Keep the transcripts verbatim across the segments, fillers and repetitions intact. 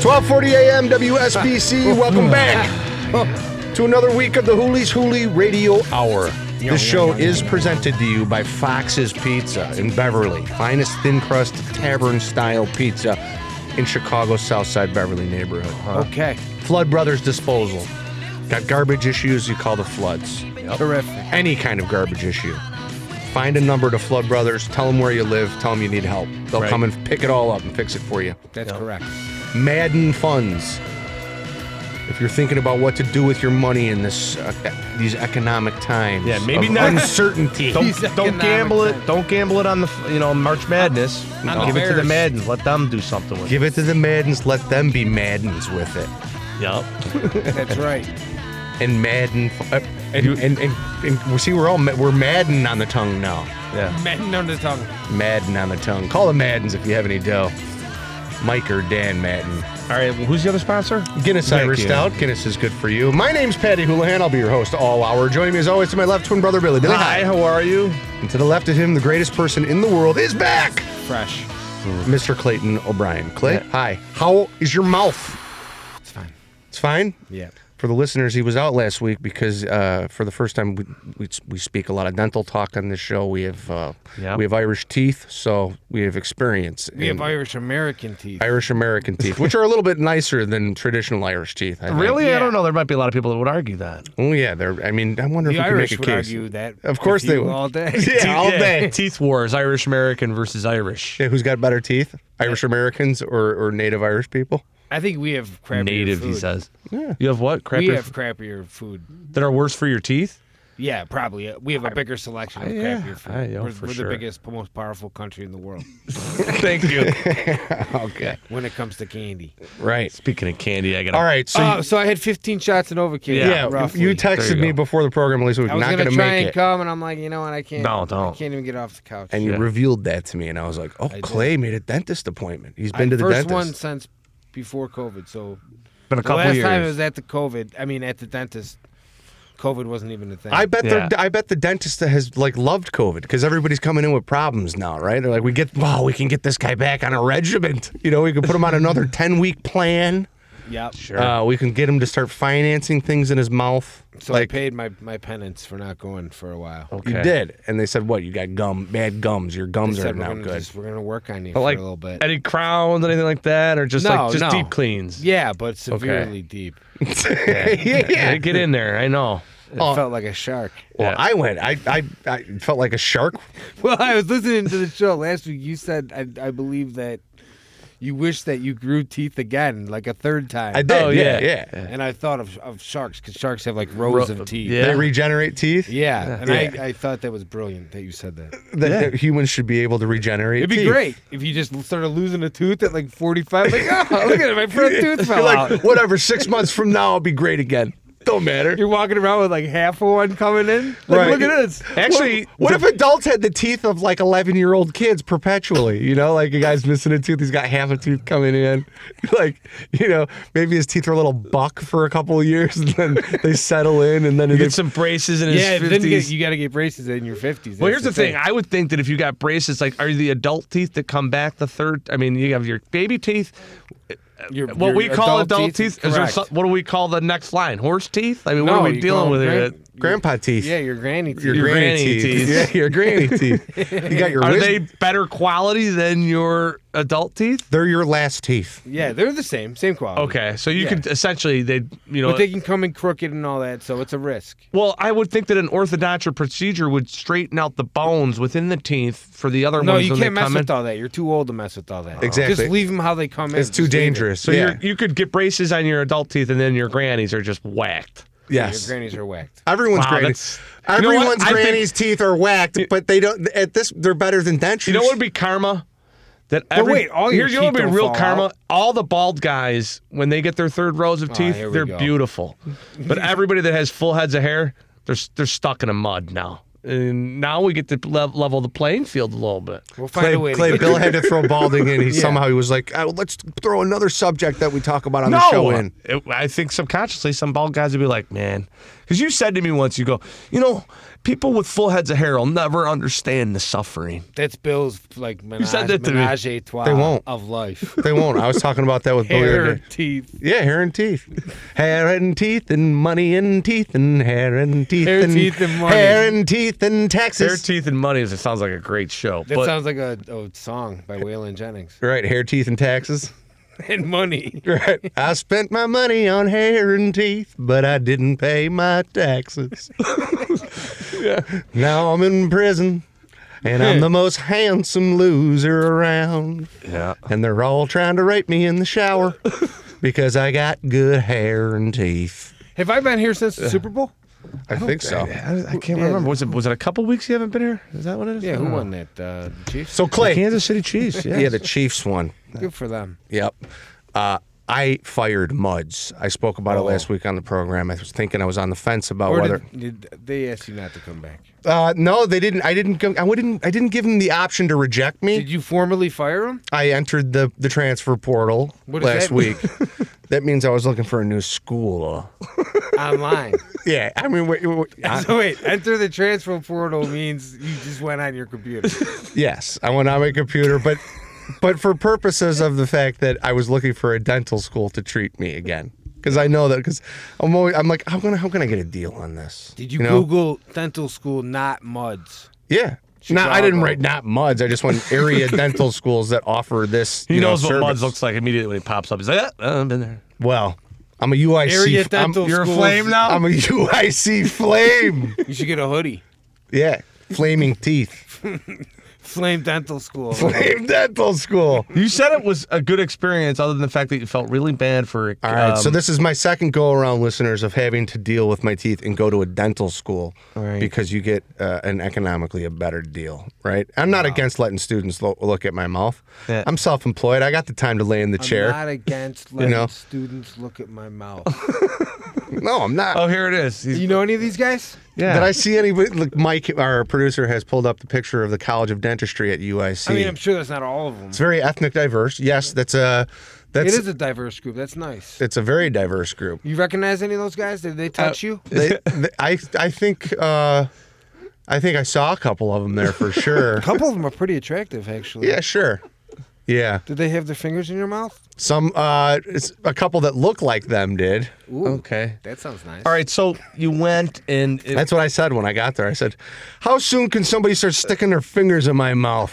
twelve forty a.m. W S B C. Welcome back to another week of the Hoolies Hoolie Radio Hour. This show is presented to you by Fox's Pizza in Beverly. Finest thin crust tavern style pizza in Chicago's Southside Beverly neighborhood. Huh? Okay. Flood Brothers Disposal. Got garbage issues, you call the Floods. Yep. Terrific. Any kind of garbage issue. Find a number to Flood Brothers, tell them where you live, tell them you need help. They'll right. come and pick it all up and fix it for you. That's yep. correct. Madden Funds. If you're thinking about what to do with your money in this uh, these economic times, yeah, maybe of not uncertainty. Don't, don't gamble it. Don't gamble it on the you know March Madness. No. Give it to the Maddens. Let them do something with it. Give it to the Maddens. Let them be Maddens with it. Yep. That's right. And Madden, uh, and, and, and, and, and we see we're all we're Madden on the tongue now. Yeah. Madden on the tongue. Madden on the tongue. Call the Maddens if you have any dough. Mike or Dan Madden. All right, well, who's the other sponsor? Guinness Thank Irish you. Stout. Guinness is good for you. My name's Patty Houlihan. I'll be your host all hour. Joining me as always to my left, twin brother Billy. Billy, hi. hi. How are you? And to the left of him, the greatest person in the world is back. Fresh. Mm. Mister Clayton O'Brien. Clay, yeah. Hi. How is your mouth? It's fine. It's fine? Yeah. For the listeners, he was out last week because uh, for the first time we, we we speak a lot of dental talk on this show. We have uh, yep. we have Irish teeth, so we have experience. We have Irish American teeth. Irish American teeth, which are a little bit nicer than traditional Irish teeth. I really? Yeah. I don't know. There might be a lot of people that would argue that. Oh yeah, they're. I mean, I wonder the if we Irish could would make a case. Argue that of course they would. All day. yeah, all day. Teeth wars: Irish American versus Irish. Yeah, who's got better teeth? Irish Americans or, or native Irish people? I think we have crappier Native, food. he says. Yeah. You have what? Crappier we have crappier food. That are worse for your teeth? Yeah, probably. We have a bigger selection of I, yeah, crappier food. I, yeah, we're for we're sure. the biggest, most powerful country in the world. Thank you. Okay. When it comes to candy. Right. Speaking of candy, I got. All right. So, uh, you, so I had fifteen shots of Novocaine. yeah, roughly. you texted you me go. before the program, Lisa. We're I was not gonna going to try make and it. come, and I'm like, you know what? I can't. No, don't. I can't even get off the couch. And you Yeah. revealed that to me, and I was like, oh, I Clay did. made a dentist appointment. He's been I, to the first dentist. one since before COVID. So Been a the couple last years. time I was at the COVID. I mean, at the dentist. COVID wasn't even a thing. I bet Yeah. the I bet the dentist has like loved COVID because everybody's coming in with problems now, right? They're like, we get wow, we can get this guy back on a regiment. You know, we can put him on another ten week plan. Yep. Sure. Uh, we can get him to start financing things in his mouth. So like I paid my, my penance for not going for a while. Okay. you did, and they said, "What? You got gum, bad gums. Your They gums said are we're now gonna good." Just, we're gonna work on you But for like a little bit. any crowns, anything like that, or just No, like just no. deep cleans. Yeah, but severely deep. yeah, Yeah, get in there. I know. It Oh. felt like a shark. Well, Yeah. I went. I, I I felt like a shark. Well, I was listening to the show last week. You said I, I believe that you wish that you grew teeth again, like a third time. I did. Oh, yeah, yeah. yeah. and I thought of, of sharks because sharks have like rows Ro- of teeth. yeah. They regenerate teeth. Yeah, and Yeah. I, I thought that was brilliant that you said that. That, Yeah. that humans should be able to regenerate. It'd be teeth. great if you just started losing a tooth at like forty-five. Like, oh, look at it, my front tooth fell You're like, out. whatever. Six months from now, I'll be great again. Don't matter. You're walking around with like half of one coming in. Like, Right. look at this. Actually, What if adults had the teeth of like eleven-year-old kids perpetually? You know, like a guy's missing a tooth, he's got half a tooth coming in. Like, you know, maybe his teeth are a little buck for a couple of years, and then they settle in, and then you they, get some braces in his Yeah, then you, fifties. get, you got to get braces in your fifties. Well, That's here's the thing. I would think that if you got braces, like, are the adult teeth that come back the third? I mean, you have your baby teeth. Your, What your we call adult, adult teeth. teeth. Is there correct. some, what do we call the next line? Horse teeth? I mean, No, what are we you dealing call with them here? gran- grandpa teeth. Yeah, your granny teeth. your, your granny, granny teeth. teeth. Yeah, your granny teeth. You got your Are wis- they better quality than your adult teeth? They're your last teeth. Yeah, they're the same, same quality. Okay, so you Yeah. could essentially they you know But they can come in crooked and all that, so it's a risk. well, I would think that an orthodontic procedure would straighten out the bones within the teeth for the other No, ones you when can't they mess come with in. all that. You're too old to mess with all that. Exactly. Just leave them how they come in. It's too Just leave it. dangerous. So yeah. you're, you could get braces on your adult teeth, and then your grannies are just whacked. yes. Your grannies are whacked. Everyone's Wow, granny. that's- You know what? Everyone's I think- granny's teeth are whacked, but they don't. At this, they're better than dentures. You know what would be karma? That every, wait, all your here's you know what would teeth be don't real fall karma. out. All the bald guys, when they get their third rows of teeth, here we they're go. beautiful. But everybody that has full heads of hair, they're they're stuck in a mud now. and now we get to le- level the playing field a little bit. We'll find Clay, a way. Clay to get Bill had to throw balding in. He Yeah. somehow he was like, oh, let's throw another subject that we talk about on no, the show in. It- I think subconsciously some bald guys would be like, man, because you said to me once, you go, you know, people with full heads of hair will never understand the suffering. That's Bill's like menage, said that to me. menage a trois They won't. of life. They won't. I was talking about that with Bill the other Hair, day. teeth. Yeah, hair and teeth. Hair and teeth and money and teeth and hair and teeth Hair, and teeth, and money. hair and teeth and taxes. Hair, teeth, and money. Is It sounds like a great show. That but sounds like a, a song by Waylon Jennings. Right, hair, teeth, and taxes. And money. Right. I spent my money on hair and teeth, but I didn't pay my taxes. yeah. Now I'm in prison, and I'm the most handsome loser around. Yeah. And they're all trying to rape me in the shower because I got good hair and teeth. Have I been here since the Super Bowl? I think so. I, I can't remember. Was it was it a couple weeks you haven't been here? Is that what it is? Yeah, I who don't know. won that? Uh, the Chiefs? So, Clay. Kansas City Chiefs. Yes. Yeah, the Chiefs won. Good for them. Yep. Uh, I fired Muds. I spoke about it Oh. last week on the program. I was thinking I was on the fence about Or whether. did, did they asked you not to come back? Uh, no, they didn't. I didn't. Go, I wouldn't. I didn't give them the option to reject me. Did you formally fire him? I entered the the transfer portal What does last that week. That means I was looking for a new school. Online. Yeah, I mean, wait, wait, I- So wait, enter the transfer portal means you just went on your computer. yes, I went on my computer, but but for purposes of the fact that I was looking for a dental school to treat me again, because I know that because I'm always I'm like how can I, how can I get a deal on this? Did you, know? Google dental school, not Muds? Yeah. No, I didn't Chicago. write not Muds. I just went area dental schools that offer this. He you know, knows what service. Muds looks like immediately when he pops up. He's like, ah, I've been there. Well, I'm a U I C. Area I'm- dental You're a schools. flame now? I'm a U I C flame. You should get a hoodie. Yeah, flaming teeth. Flame Dental School. Flame dental school. You said it was a good experience, other than the fact that you felt really bad for. All right, um, so this is my second go around, listeners, of having to deal with my teeth and go to a dental school Right. because you get uh, an economically a better deal, right? I'm not against letting students lo- look at my mouth. Yeah. I'm self-employed. I got the time to lay in the I'm chair. not against letting know? students look at my mouth. No, I'm not. Oh, here it is. He's, You know any of these guys? yeah. Did I see anybody? Look, Mike, our producer, has pulled up the picture of the College of Dentistry at U I C. I mean, I'm sure that's not all of them. It's very ethnic diverse. Yes, that's a that's It is a diverse group. That's nice. it's a very diverse group. You recognize any of those guys? Did they touch you? They, they, I I think uh, I think I saw a couple of them there for sure. A couple of them are pretty attractive, actually. Yeah, sure. Yeah, Did they have their fingers in your mouth? some uh, it's a couple that look like them did. Ooh, Okay. that sounds nice. All right, so you went and it, That's what I said when I got there. I said, "How soon can somebody start sticking their fingers in my mouth?"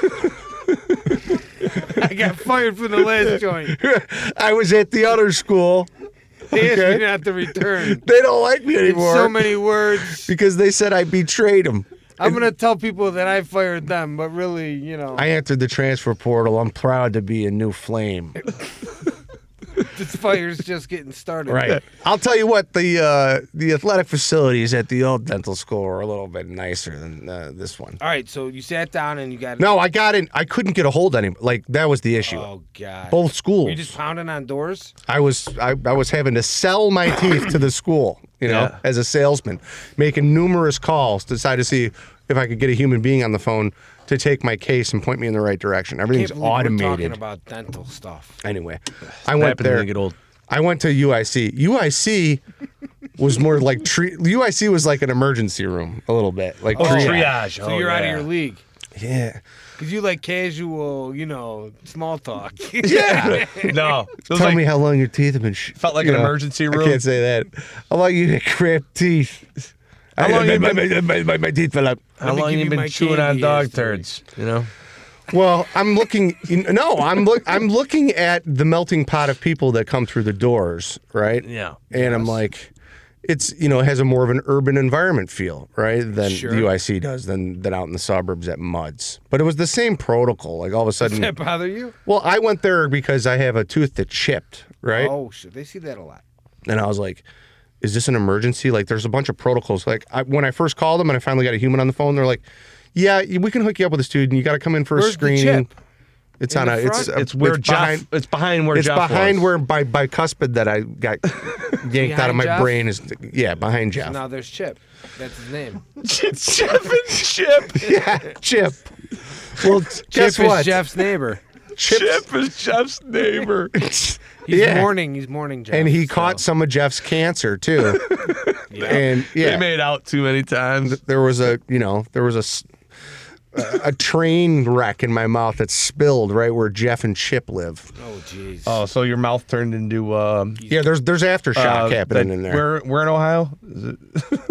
I got fired from the last joint. I was at the other school. They asked Okay. me not to return. They don't like me In anymore so many words. because they said I betrayed them. I'm going to tell people that I fired them, but really, you know, I entered the transfer portal. I'm proud to be a new flame. this fire's just getting started. Right. I'll tell you what, the uh, the athletic facilities at the old dental school are a little bit nicer than uh, this one. All right, so you sat down and you got... No, I got in. I couldn't get a hold of any. Like that was the issue. Oh, God. Both schools. Were you just pounding on doors? I was I, I was having to sell my teeth to the school, you know, Yeah. as a salesman, making numerous calls to decide to see if I could get a human being on the phone to take my case and point me in the right direction. Everything's Can't believe We're talking automated. about dental stuff. Anyway, I went happens when there. you get old. I went to U I C. U I C was more like tre- U I C was like an emergency room a little bit, like Oh, triage. triage. So Oh, you're out of yeah. your league. Yeah. Because you like casual, you know, small talk. Yeah. No. It was Tell like, me how long your teeth have been. Sh- Felt like you an know, emergency I room. can't say that. How long you had cramped teeth? How I- long my, you my, been- my, my, my teeth fell out. how Let me long give you you been my chewing on candy dog history. turds? You know. Well, I'm looking. No, I'm look. I'm looking at the melting pot of people that come through the doors, right? Yeah. And I'm like, it's you know it has a more of an urban environment feel, right? Than Sure. the U I C does than than out in the suburbs at Muds. But it was the same protocol. Like all of a Does sudden, that bother you? well, I went there because I have a tooth that chipped, right? Oh, shit. They see that a lot. And I was like, is this an emergency? Like, there's a bunch of protocols. Like, I, when I first called them and I finally got a human on the phone, they're like, yeah, we can hook you up with a student. You got to come in for a Where's the screening. chip? It's In on the a. It's front? uh, It's where it's Jeff. behind. it's behind where It's Jeff behind was. where by bicuspid that I got yanked out of Behind my Jeff? brain is yeah behind Jeff. Now there's Chip. That's his name. It's Jeff and Chip. Yeah, Chip. Well, guess Chip what? is Jeff's neighbor. Chip's- Chip is Jeff's neighbor. He's Yeah. mourning. He's mourning Jeff. and he so- caught some of Jeff's cancer too. And They yeah, made out too many times. there was a you know there was a s- a, a train wreck in my mouth that spilled right where Jeff and Chip live. Oh jeez. Oh, so your mouth turned into um, Yeah, there's there's aftershock uh, happening that- in there. Where where in Ohio? Is it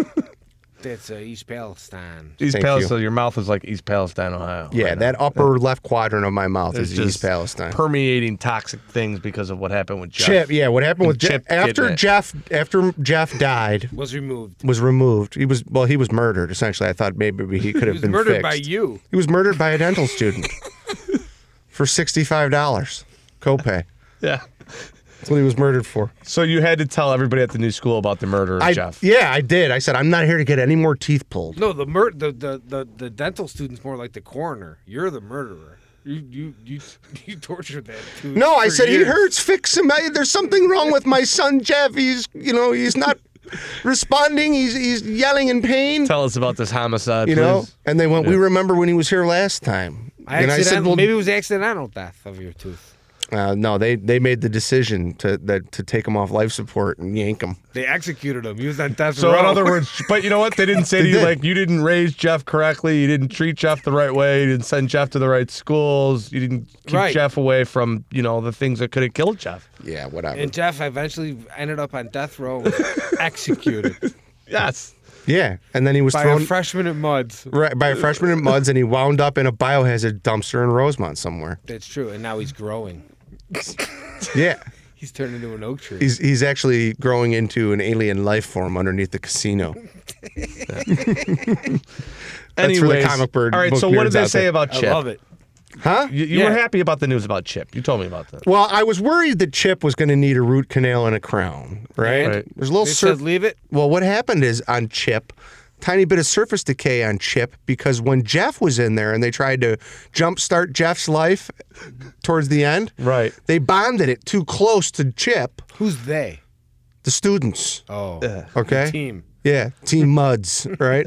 That's uh, East Palestine. East Thank Palestine? you. So your mouth is like East Palestine, Ohio. Yeah, right that now. upper left quadrant of my mouth It's is just East Palestine. permeating toxic things because of what happened with Jeff. Chip, yeah, what happened with And Jeff Chip after getting it. Jeff after Jeff died Was removed. was removed. He was well, he was murdered essentially. I thought maybe he could He have was been murdered fixed. by you. He was murdered by a dental student for sixty-five dollars copay. Yeah. That's what he was murdered for. So you had to tell everybody at the new school about the murder of I, Jeff. yeah, I did. I said I'm not here to get any more teeth pulled. No, the mur- the, the, the, the dental student's more like the coroner. You're the murderer. You you you you tortured that dude. No, I for said he years. hurts. Fix him. I, there's something wrong with my son Jeff. He's you know he's not responding. He's he's yelling in pain. Tell us about this homicide, You please. know. And they went. We remember when he was here last time. And I said, Accidental, well, maybe it was accidental death of your tooth. uh, no, they they made the decision to that to take him off life support and yank him. They executed him. He was on death So row. in other words, but you know what? They didn't say to They you did. like you didn't raise Jeff correctly, you didn't treat Jeff the right way, you didn't send Jeff to the right schools, you didn't keep Right. Jeff away from, you know, the things that could have killed Jeff. Yeah, whatever. and Jeff eventually ended up on death row, and was executed Yes. yeah, and then he was by thrown a freshman at Muds. right, by a freshman at Muds, and he wound up in a biohazard dumpster in Rosemont somewhere. That's true, and now he's growing. Yeah. He's turned into an oak tree. He's he's actually growing into an alien life form underneath the casino. That's for the Anyways, comic bird All right, book so what nerds did they out say there. about I Chip? love it. Huh? You, you Yeah. were happy about the news about Chip. You told me about that. Well, I was worried that Chip was going to need a root canal and a crown, right? Right. There's a little They sur- said leave it. Well, what happened is on Chip, tiny bit of surface decay on Chip because when Jeff was in there and they tried to jumpstart Jeff's life towards the end, Right. they bonded it too close to Chip, Who's they? the students. Oh, Okay. team. Yeah, Team Muds, right?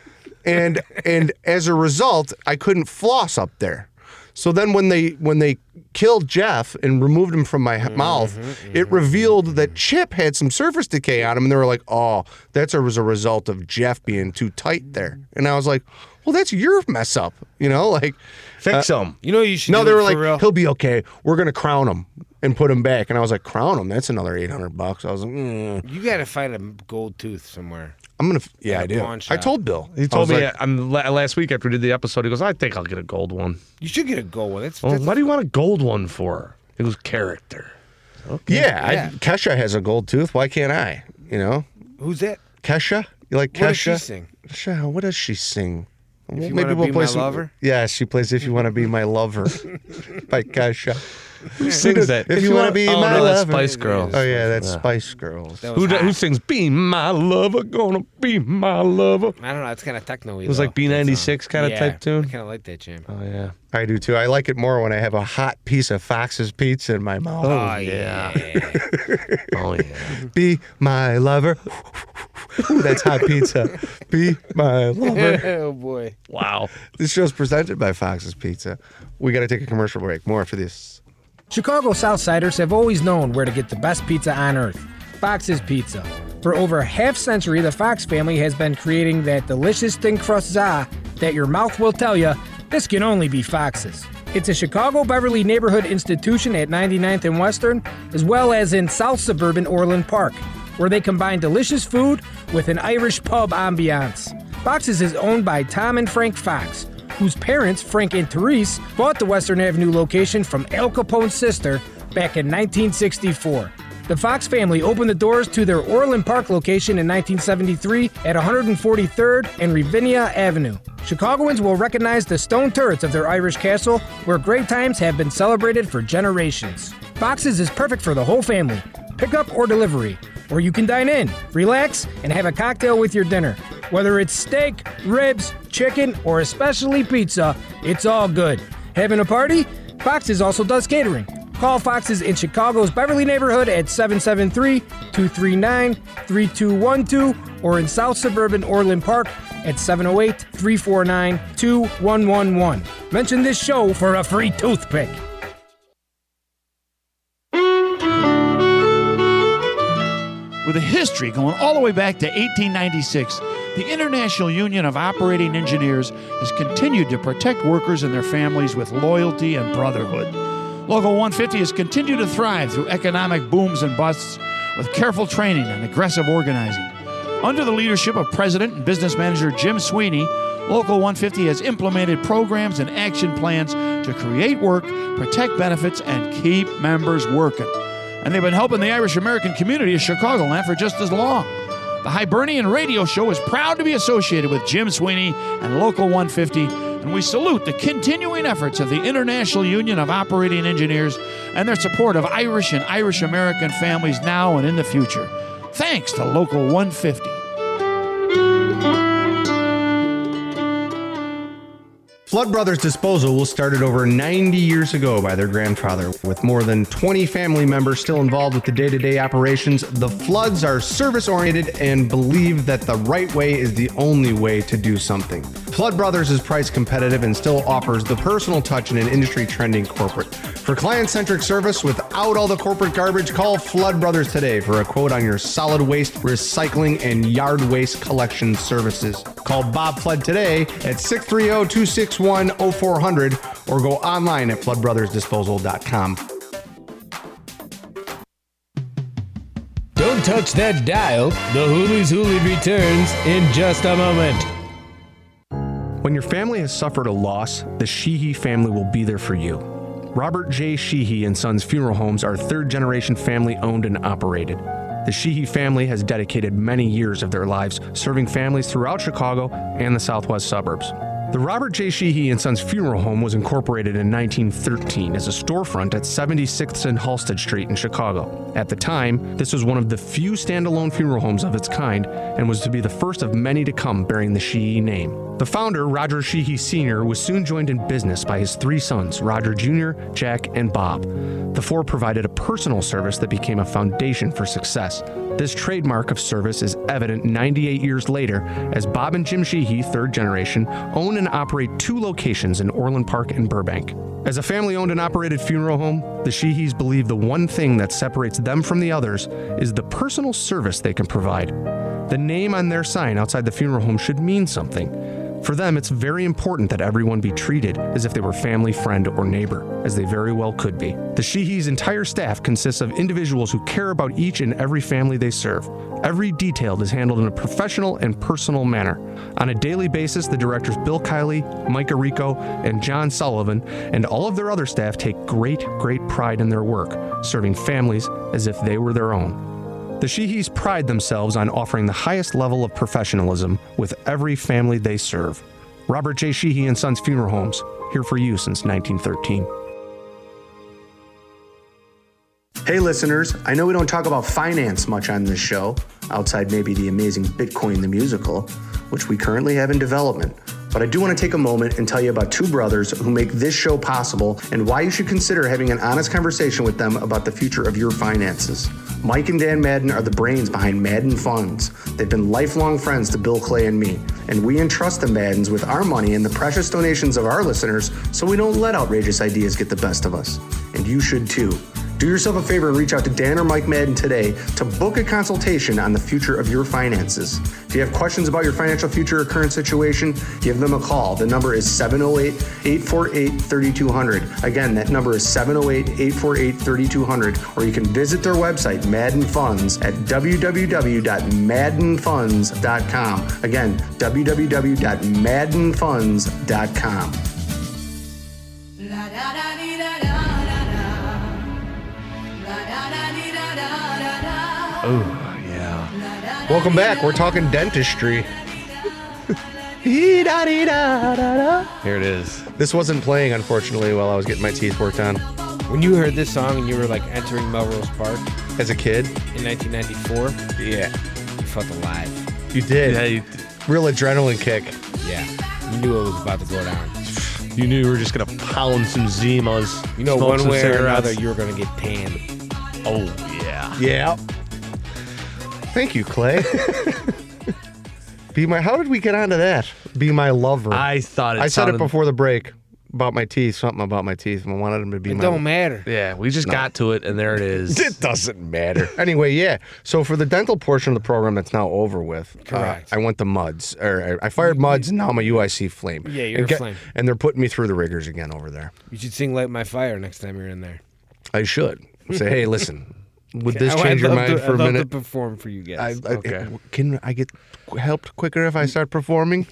and and as a result, I couldn't floss up there. So then when they when they killed Jeff and removed him from my Mm-hmm, mouth, it revealed that Chip had some surface decay on him, and they were like, "Oh, that's a, was a result of Jeff being too tight there." And I was like, "Well, that's your mess up, you know?" Like, Fix him. You know what you should. no, do they were for like, real? "He'll be okay. We're gonna crown him and put him back." And I was like, "Crown him? That's another eight hundred bucks." I was like, mm. You gotta find a gold tooth somewhere. "I'm gonna." Yeah, At I a do. pawn I shop. told Bill. He I told was me like, um, la- last week after we did the episode, he goes, I think I'll get a gold one. You should get a gold one. That's, Well, that's what do you want a gold one for? It was character. Okay. Yeah, Yeah. I, Kesha has a gold tooth. Why can't I? You know, who's that? Kesha. You like Kesha? What does she sing? Kesha, what does she sing? Well, You Wanna Be My Lover? Yeah, she plays "If You Want to Be My Lover" by Kesha. Who sings that? If you wanna be oh, my no, that's lover. Spice Girls. Oh yeah, that's Yeah. Spice Girls. That Who, was do- who hot. sings "Be My Lover"? Gonna be my lover. I don't know. It's kind of techno-y. It was like B ninety-six kind of yeah, type tune. I kind of like that jam. Oh yeah. I do too. I like it more when I have a hot piece of Fox's pizza in my mouth. Oh, yeah. yeah. Oh yeah. Be my lover. Ooh, that's hot pizza. Be my lover. Oh boy. Wow. This show's presented by Fox's Pizza. We got to take a commercial break. More after this. Chicago Southsiders have always known where to get the best pizza on earth, Fox's Pizza. For over a half century, the Fox family has been creating that delicious thin crust za that your mouth will tell you, this can only be Fox's. It's a Chicago Beverly neighborhood institution at ninety-ninth and Western, as well as in South Suburban Orland Park, where they combine delicious food with an Irish pub ambiance. Fox's is owned by Tom and Frank Fox, whose parents, Frank and Therese, bought the Western Avenue location from Al Capone's sister back in nineteen sixty-four. The Fox family opened the doors to their Orland Park location in nineteen seventy-three at one forty-third and Ravinia Avenue. Chicagoans will recognize the stone turrets of their Irish castle, where great times have been celebrated for generations. Fox's is perfect for the whole family, pickup or delivery, or you can dine in, relax, and have a cocktail with your dinner. Whether it's steak, ribs, chicken, or especially pizza, it's all good. Having a party? Fox's also does catering. Call Fox's in Chicago's Beverly neighborhood at seven seven three, two three nine, three two one two or in South Suburban Orland Park at seven oh eight, three four nine, two one one one. Mention this show for a free toothpick. With a history going all the way back to eighteen ninety-six, the International Union of Operating Engineers has continued to protect workers and their families with loyalty and brotherhood. Local one fifty has continued to thrive through economic booms and busts with careful training and aggressive organizing. Under the leadership of President and Business Manager Jim Sweeney, Local one fifty has implemented programs and action plans to create work, protect benefits, and keep members working. And they've been helping the Irish American community of Chicagoland for just as long. The Hibernian Radio Show is proud to be associated with Jim Sweeney and Local one fifty, and we salute the continuing efforts of the International Union of Operating Engineers and their support of Irish and Irish American families now and in the future. Thanks to Local one fifty. Flood Brothers Disposal was started over ninety years ago by their grandfather. With more than twenty family members still involved with the day-to-day operations, the Floods are service-oriented and believe that the right way is the only way to do something. Flood Brothers is price competitive and still offers the personal touch in an industry-trending corporate. For client-centric service without all the corporate garbage, call Flood Brothers today for a quote on your solid waste, recycling, and yard waste collection services. Call Bob Flood today at six three zero, two six one, zero four zero zero or go online at flood brothers disposal dot com. Don't touch that dial. The Hoolies Hooli returns in just a moment. When your family has suffered a loss, the Sheehy family will be there for you. Robert J. Sheehy and Sons Funeral Homes are third-generation family-owned and operated. The Sheehy family has dedicated many years of their lives serving families throughout Chicago and the southwest suburbs. The Robert J. Sheehy and Sons Funeral Home was incorporated in nineteen thirteen as a storefront at seventy-sixth and Halsted Street in Chicago. At the time, this was one of the few standalone funeral homes of its kind and was to be the first of many to come bearing the Sheehy name. The founder, Roger Sheehy Senior, was soon joined in business by his three sons, Roger Junior, Jack, and Bob. The four provided a personal service that became a foundation for success. This trademark of service is evident ninety-eight years later as Bob and Jim Sheehy, third generation, own and operate two locations in Orland Park and Burbank. As a family-owned and operated funeral home, the Sheehys believe the one thing that separates them from the others is the personal service they can provide. The name on their sign outside the funeral home should mean something. For them, it's very important that everyone be treated as if they were family, friend, or neighbor, as they very well could be. The Sheehys' entire staff consists of individuals who care about each and every family they serve. Every detail is handled in a professional and personal manner. On a daily basis, the directors Bill Kiley, Micah Rico, and John Sullivan, and all of their other staff take great, great pride in their work, serving families as if they were their own. The Sheehys pride themselves on offering the highest level of professionalism with every family they serve. Robert J. Sheehy and Sons Funeral Homes, here for you since nineteen thirteen. Hey listeners, I know we don't talk about finance much on this show, outside maybe the amazing Bitcoin the Musical, which we currently have in development. But I do want to take a moment and tell you about two brothers who make this show possible and why you should consider having an honest conversation with them about the future of your finances. Mike and Dan Madden are the brains behind Madden Funds. They've been lifelong friends to Bill Clay and me, and we entrust the Maddens with our money and the precious donations of our listeners so we don't let outrageous ideas get the best of us. And you should too. Do yourself a favor and reach out to Dan or Mike Madden today to book a consultation on the future of your finances. If you have questions about your financial future or current situation, give them a call. The number is seven oh eight, eight four eight, three two zero zero. Again, that number is seven oh eight, eight four eight, three two zero zero, or you can visit their website, Madden Funds, at w w w dot madden funds dot com. Again, w w w dot madden funds dot com. Oh, yeah. Welcome back. We're talking dentistry. Here it is. This wasn't playing, unfortunately, while I was getting my teeth worked on. When you heard this song and you were like entering Melrose Park As a kid? in nineteen ninety-four, Yeah. you felt alive. You did. Yeah, you, Real adrenaline kick. Yeah. You knew it was about to go down. You knew you were just gonna pound some Zimas. You know, smoke one some way or cigarettes. another, you're gonna get tan. Oh yeah. Yeah. Thank you, Clay. Be my. How did we get onto that? Be my lover. I thought it I said sounded, it before the break about my teeth. Something about my teeth. And I wanted them to be It my. don't matter. Yeah, we just got to it, and there it is. It doesn't matter. Anyway, yeah. So for the dental portion of the program that's now over with, uh, Correct. I went to Muds, or I I fired Muds, and now I'm a U I C Flame. Yeah, you're and a get- Flame. And they're putting me through the rigors again over there. You should sing "Light My Fire" next time you're in there. I should say, hey, listen, would this I- I'd change your love mind to, for I'd a love minute? to perform for you I, guys. I, Okay. Can I get helped quicker if I start performing?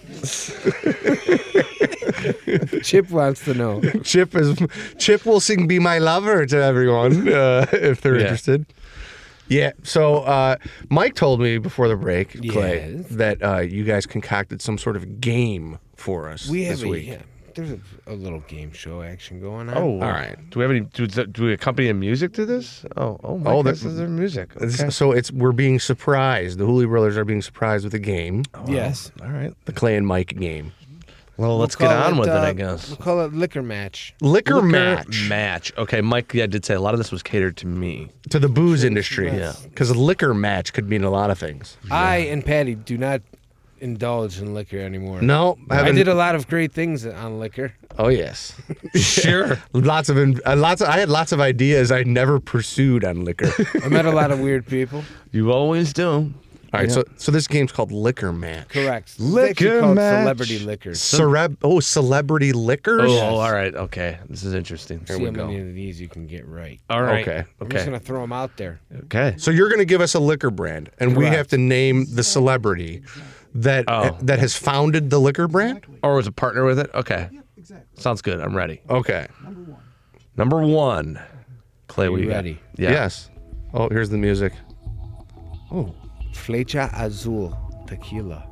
Chip wants to know. Chip is Chip will sing "Be My Lover" to everyone uh, if they're Yeah. interested. Yeah. So uh, Mike told me before the break, Clay, Yes. that uh, you guys concocted some sort of game for us We have this a, week. yeah, there's a, a little game show action going on. Oh, All right. Do we have any? Do, do we accompany music to this? Oh, oh, my Oh, this that- is their music. It's- Okay. So it's we're being surprised. The Hooley brothers are being surprised with a game, Yes. All right. the Clay and Mike game. Well, let's We'll get call on with it, uh, I guess. We'll call it liquor match. Liquor, Liquor match Match. Okay, Mike. Yeah, did say a lot of this was catered to me. to the booze industry. Yeah. Because a liquor match could mean a lot of things. I and Patty do not indulge in liquor anymore. No, I haven't- did a lot of great things on liquor. Oh yes, Sure. lots of in- uh, lots. Of, I had lots of ideas I never pursued on liquor. I met a lot of weird people. You always do. All right, so so this game's called Liquor Match. Correct. It's Liquor actually called match. Celebrity liquor. Celeb- oh, celebrity liquors. Oh, all right. Okay, this is interesting. See how many of these you can get right. All right. Okay. I'm just Okay. gonna throw them out there. Okay. So you're going to give us a liquor brand, and we Correct. have to name the celebrity that Oh. that has founded the liquor brand. Or was a partner with it? Okay. Sounds good. I'm ready. Okay. Number one. Clay, what you you got? ready? Yeah. Yes. Oh, here's the music. Oh, Flecha Azul tequila.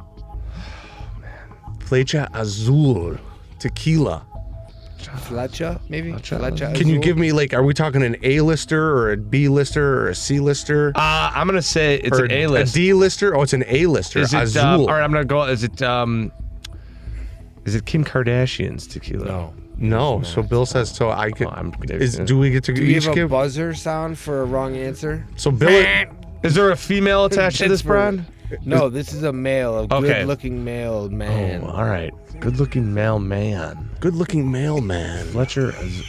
Flecha Azul tequila. Flecha, maybe. Flecha Flecha Can you Azul? give me like? Are we talking an A-lister or a B-lister or a C-lister? Uh, I'm gonna say it's or an A list. A D-lister? Oh, it's an A-lister. Is it? Azul. Uh, all right, I'm gonna go. Is it? Um, is it Kim Kardashian's tequila? No. No, so Bill says so. I could. Oh, I'm- is, do we get to Do you each have a give? buzzer sound for a wrong answer? So Bill. Is there a female attached to this It's for- brand? No, this is a male, a Okay. good-looking male man. Oh, all right. Good-looking male man. Good-looking mailman. Fletcher. Az-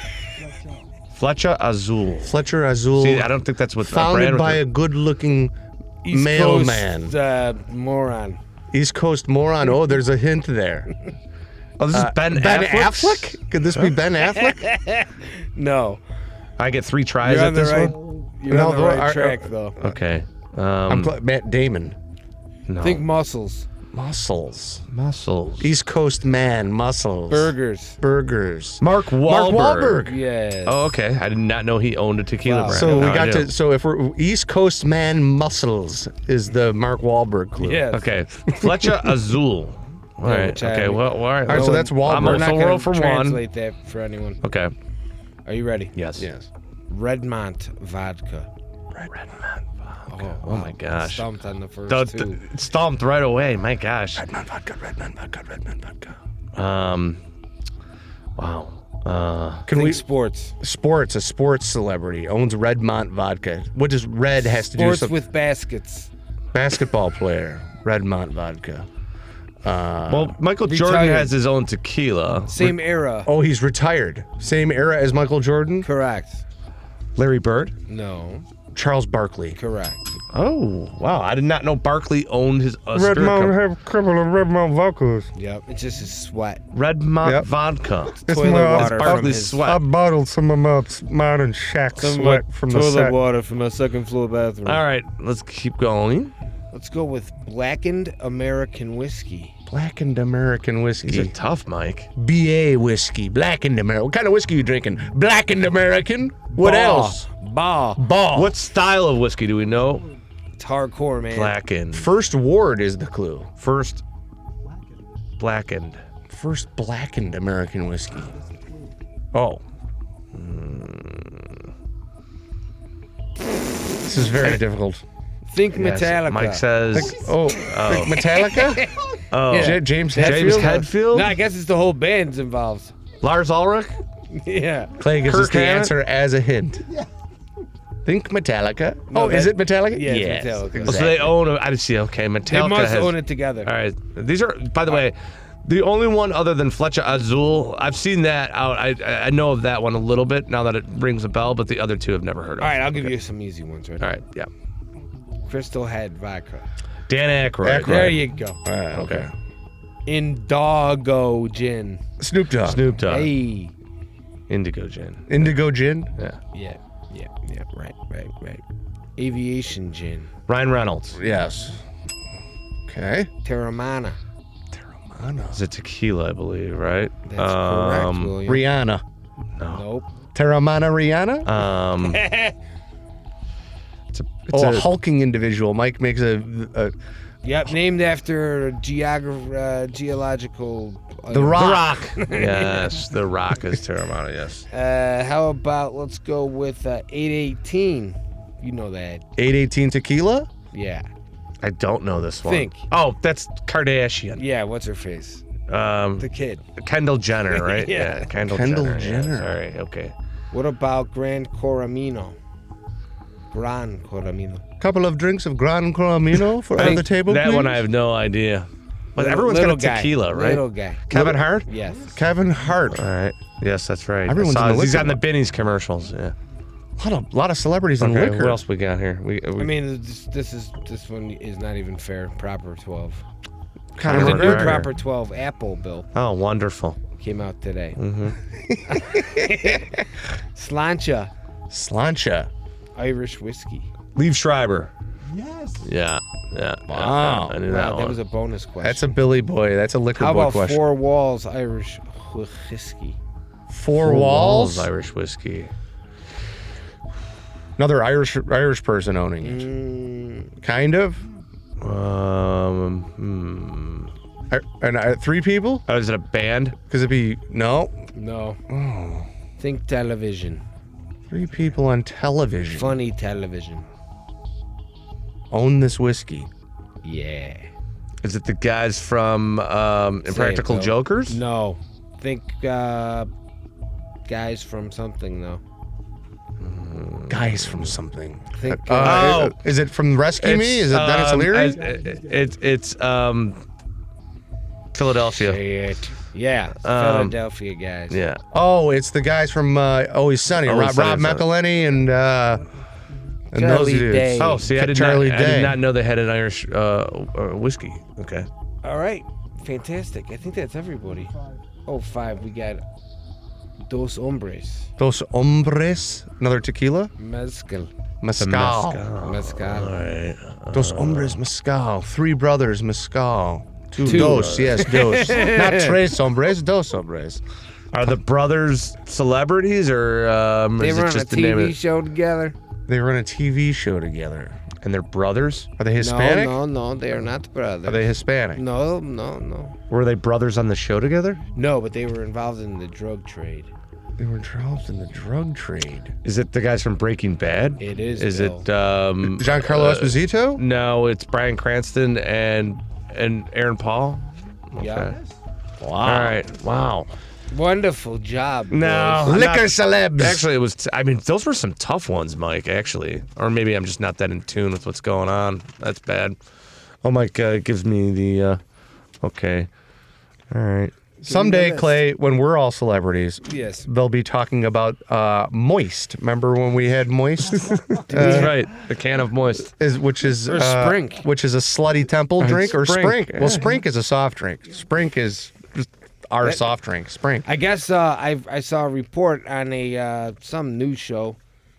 Fletcher Azul. Fletcher Azul. See, I don't think that's what a founded brand by was. a good-looking East mailman. Coast, uh, moron. East Coast moron. Oh, there's a hint there. Oh, this is Ben, Ben Affleck's? Affleck? Could this be Ben Affleck? No, I get three tries you're at on the this right. one. You're No, on the the- right our- track, though. Okay. I'm Um, cl- Matt Damon. no. Think muscles, Muscles. muscles. East Coast man. Muscles. burgers. Burgers. Mark Wahlberg. Mark Wahlberg. Yeah. Oh, okay. I did not know he owned a tequila Wow. brand. So we Now I got do. to. So if we're East Coast man muscles is the Mark Wahlberg clue. Yes. Okay. Fletcher Azul. All right. which I- Okay. Well, all right. All right, so that's I'm Wahlberg. We're also not roll going for to one. translate that for anyone. Okay. Are you ready? Yes. Yes. Redmont vodka. Oh, oh my gosh. Stumped on the first The- two. the- stomped right away. My gosh. Redman vodka. Redman vodka. Redman vodka. Um. Wow. Uh. Can Think we? sports. Sports. A sports celebrity owns Redmont vodka. What does red has to do with Sports some with baskets. basketball player? Redmont vodka. Uh, Well, Michael Jordan Retired. has his own tequila. Same era. oh, he's retired. Same era as Michael Jordan. Correct. Larry Bird. No. Charles Barkley. Correct. Oh, wow. I did not know Barkley owned his uh, spirit company. have a couple of Redmont vodkas. Yep. It's just his sweat. Redmont Yep. vodka. Toilet water from Barkley's his sweat. bottled some of my modern shack Some toilet water from my second floor bathroom. All right, let's keep going. Let's go with blackened American whiskey. Blackened American These are whiskey. tough, Mike. B A whiskey. Blackened American. What kind of whiskey you drinking? Blackened American. What Bah. else? Bah. Ball. What style of whiskey do we know? It's hardcore, man. Blackened. First ward is the clue. First, blackened. First blackened American whiskey. Oh. This is very difficult. Think Yes, Metallica. Mike says. Oh, Metallica? Oh, Yeah. J- James James Hetfield? Hetfield. No, I guess it's the whole band's involved. Lars Ulrich? Yeah. Clay gives Kirk us the Hammett? answer as a hint. Think Metallica. No, oh, is that- it Metallica? yeah, it's Yes, Metallica. Oh, exactly. so they own a, I just see, okay, Metallica They must has, own it together. All right. These are, by the way, the only one other than Flecha Azul, I've seen that out. I I know of that one a little bit now that it rings a bell, but the other two I've never heard of. All right, I'll give you some easy ones right All now. right, yeah. Crystal Head Vodka. Dan Aykroyd. Aykroyd. There you go. All right, okay. Indogo Gin. Snoop Dogg. Snoop Dogg. Hey. Indigo Gin. Indigo Gin. Yeah. Yeah, yeah, yeah. Right, right, right. Aviation Gin. Ryan Reynolds. Yes. Okay. Terramana. Is it tequila, I believe, right? That's correct, um, William. Rihanna. Nope. Terramana Rihanna? Um, it's a, it's oh, a, a hulking individual. Mike makes a, a Yep, named after geogra- uh, geological. Uh, The Rock. yes, The Rock is Terramana, yes. Uh, how about let's go with uh, eight eighteen. You know that. eight eighteen tequila? Yeah. I don't know this one. Think. Oh, that's Kardashian. Yeah, what's her face? Um, The kid. Kendall Jenner, right? Yeah. Kendall, Kendall Jenner. Jenner. Yes. All right, okay. What about Gran Coramino? Gran Coramino. Couple of drinks of Gran Coramino for on the table, That please? one I have no idea. But Little- everyone's little got a guy. tequila, right? Little guy. Kevin Hart? Yes. Kevin Hart. All right. Yes, that's right. Everyone's I saw in the he's liquor on the Benny's commercials. Yeah. A lot of, lot of celebrities in Okay, liquor. what else we got here? We, we I mean, this, this is this one is not even fair. Proper twelve. Conor There's a new McGregor. Proper twelve Apple bill oh, wonderful. came out today. Mm-hmm. Slancha, Slancha. Irish whiskey. Leave Schreiber. Yes. Yeah. Yeah. Wow. I knew Wow, that that one. was a bonus question. That's a Billy boy. That's a liquor How boy about question. Four Walls Irish whiskey? Four, walls? Irish whiskey. Another Irish Irish person owning it. Mm, Kind of. Um. Hmm. I- And uh, three people? Oh, is it a band? Because it'd be no. no. Oh. Think television. Three people on television Funny television. own this whiskey. Yeah. Is it the guys from um, Say it, Impractical Bill. Jokers? No. Think uh, guys from something though. Guys from something. Think. Uh, Oh. is it from Rescue Me? Is it Dennis um, Leary? It's, it's it's um Philadelphia. Say it. Yeah. Um, Philadelphia guys. Yeah. Oh, it's the guys from uh, Always Sunny. Always Rob, Sunny, Rob so- McElhenney and uh, and Charlie those dudes. Day. Oh, see, I did Charlie not. I Day. did not know they had an Irish uh, uh, whiskey. Okay. All right. Fantastic. I think that's everybody. Oh, five. We got Dos Hombres. Dos Hombres. Another tequila. Mezcal. Mezcal. Mezcal. Mezcal. All right. Dos Hombres Mezcal. Three brothers Mezcal. Two, Two. dos. Yes, dos. Not tres hombres. Dos hombres. Are the brothers celebrities or um, They is were it on a just the name T of V it? show together. They were in a T V show together. And they're brothers? Are they Hispanic? No, no, no. They are not brothers. Are they Hispanic? No, no, no. Were they brothers on the show together? No, but they were involved in the drug trade. They were involved in the drug trade. Is it the guys from Breaking Bad? It is, Is Bill. it um Giancarlo uh, Esposito? No, it's Bryan Cranston and and Aaron Paul. Yeah. Wow. All right. Wow. Wonderful job. No. boys. Liquor not- celebs. Actually, it was. I mean, those were some tough ones, Mike. Actually, or maybe I'm just not that in tune with what's going on. That's bad. Oh, Mike uh, gives me the. Uh, okay. All right. Someday, list. Clay, when we're all celebrities, Yes. they'll be talking about uh, Moist. Remember when we had Moist? That's right. The can of moist. is which is Or uh, Sprink. which is a slutty temple drink, or Sprink, Sprink. yeah. Well, Sprink is a soft drink. Sprink is just our That- soft drink. Sprink. I guess uh, I I saw a report on a uh, some news show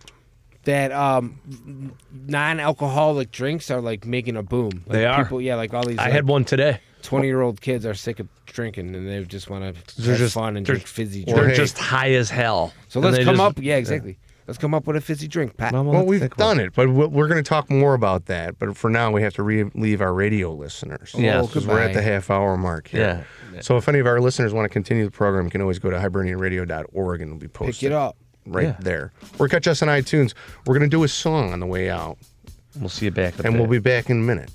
that um, non-alcoholic drinks are like making a boom. Like They are. People, yeah, like all these I like, had one today. twenty-year-old kids are sick of drinking and they just want to They're have just- fun and they're- drink fizzy They're drinks. hey. just high as hell. So And let's they come just- up. Yeah, exactly. Let's come up with a fizzy drink, Pat. Well, Well, let's we've think done one. it, but we- we're going to talk more about that. But for now, we have to re- leave our radio listeners. Yes. Oh, because we're at goodbye. the half hour mark here. Yeah. So if any of our listeners want to continue the program, you can always go to hibernian radio dot org and it'll be posted. Pick it up. right Yeah. there. Or catch us on iTunes. We're going to do a song on the way out, We'll see you back. and we'll be back in a minute.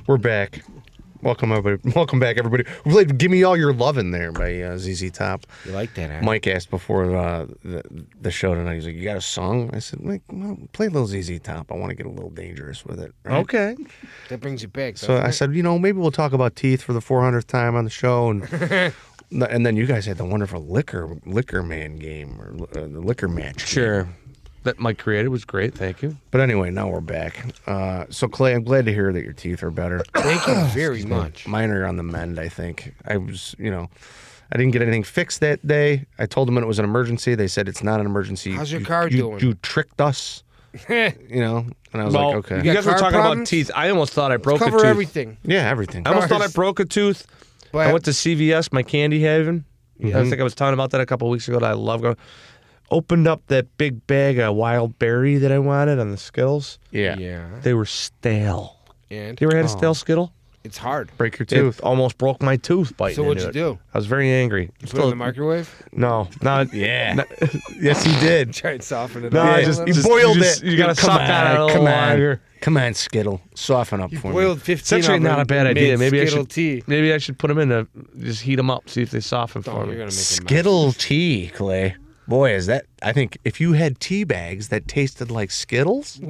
We're back. Welcome, everybody. Welcome back, everybody. We played "Give Me All Your Lovin'" there by uh, Z Z Top. You like that, huh? Mike asked before uh, the the show tonight. He's like, "You got a song?" I said, "Mike, well, play a little Z Z Top. I want to get a little dangerous with it." Right? Okay. That brings you back. So I it? said, you know, maybe we'll talk about teeth for the four hundredth time on the show, and and then you guys had the wonderful liquor liquor man game or uh, the liquor match. Sure. That Mike created was great. Thank you. But anyway, now we're back. Uh, so Clay, I'm glad to hear that your teeth are better. Thank you very much. Mine are on the mend, I think. I was, you know, I didn't get anything fixed that day. I told them it was an emergency. They said it's not an emergency. How's your You- car you, doing? You tricked us, you know. And I was Well, like, okay, you got guys were car talking problems? about teeth. I almost thought I broke a Cover tooth. everything. yeah, everything. I almost thought I Cars. broke a tooth. But I went to C V S, my candy haven. I think I was talking about that a couple of weeks ago. That I love going. Opened up that big bag of wild berry that I wanted on the Skittles. Yeah, yeah. They were stale. And You ever had a stale Skittle? it's hard. break your It tooth. almost broke my tooth biting So what'd into you it. do? I was very angry. You put it in the microwave? No, not Yeah, yes, he did. Try and soften it No, up. I a just- little. He just- boiled you just- it. you gotta come suck on, that out a little come on, longer. come on, Skittle, soften up You for boiled me. fifteen It's actually of not them a bad and idea. made Maybe I Skittle should. tea. Maybe I should put them in a just heat them up, see if they soften Oh, for you're me. gonna make a mess. Skittle tea, Clay. Boy, is that? I think if you had tea bags that tasted like Skittles,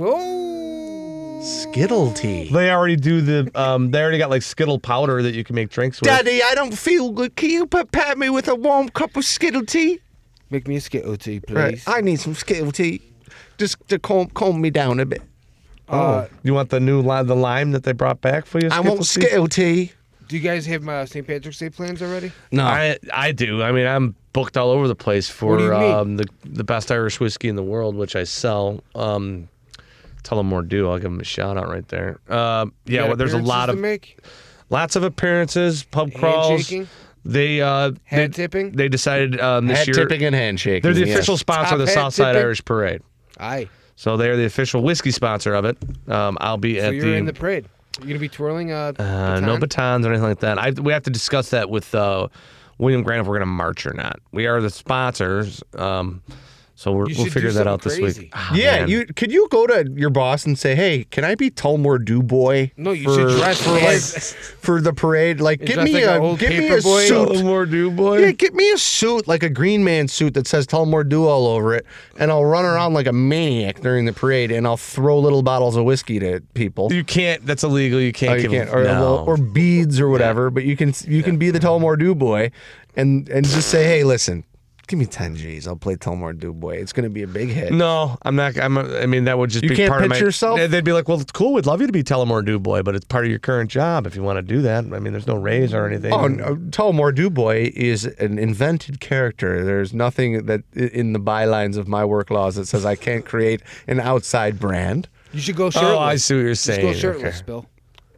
Whoa. Skittle tea. They already do the. Um, they already got like Skittle powder that you can make drinks with. Daddy, I don't feel good. Can you prepare me with a warm cup of Skittle tea? Make me a Skittle tea, please. Right, I need some Skittle tea, just to calm calm me down a bit. Uh, You want the new lime, the lime that they brought back for you? I want Skittle tea? Skittle tea. do you guys have my Saint Patrick's Day plans already? No, I I do. I mean, I'm booked all over the place for What do you mean? um, the the best Irish whiskey in the world, which I sell. Um, Tullamore Dew. I'll give them a shout out right there. Uh, You yeah, got well, there's a appearances lot to of make? lots of appearances, pub crawls. Handshaking? They uh, Hat they, tipping? They decided um, this hat year tipping and handshaking. they're the yes. official sponsor of the Top hat Southside tipping? Irish Parade. Aye. So they are the official whiskey sponsor of it. Um, I'll be So at you're the, in the parade. You gonna be twirling uh, uh, no baton? batons or anything like that. I, we have to discuss that with uh, William Grant if we're going to march or not. We are the sponsors, um, so we're, You we'll should figure do that out something this crazy. week. Ah, Yeah, man. you could you go to your boss and say, "Hey, can I be Tullamore Dew boy?" No, you for, should dress for like as- for the parade. Like, And get dress me like a an old get me paper a boy? suit. Tullamore Dew boy. Yeah, get me a suit like a Green Man suit that says Tullamore Dew all over it, and I'll run around like a maniac during the parade, and I'll throw little bottles of whiskey to people. You can't. That's illegal. You can't Oh, you give can't, or, no. or beads or whatever. But you can you can be the Tullamore Dew boy, and and just say, "Hey, listen, give me ten G's. I'll play Tullamore Dew boy. It's going to be a big hit." No, I'm not. I'm. I mean, that would just You be can't part of pitch my. yourself? Yeah, They'd be like, "Well, it's cool. We'd love you to be Tullamore Dew boy, but it's part of your current job if you want to do that." I mean, there's no raise or anything. Oh, no, Tullamore Dew boy is an invented character. There's nothing that in the bylines of my work laws that says I can't create an outside brand. You should go shirtless. Oh, I see what you're Just saying. go shirtless, Okay. Bill.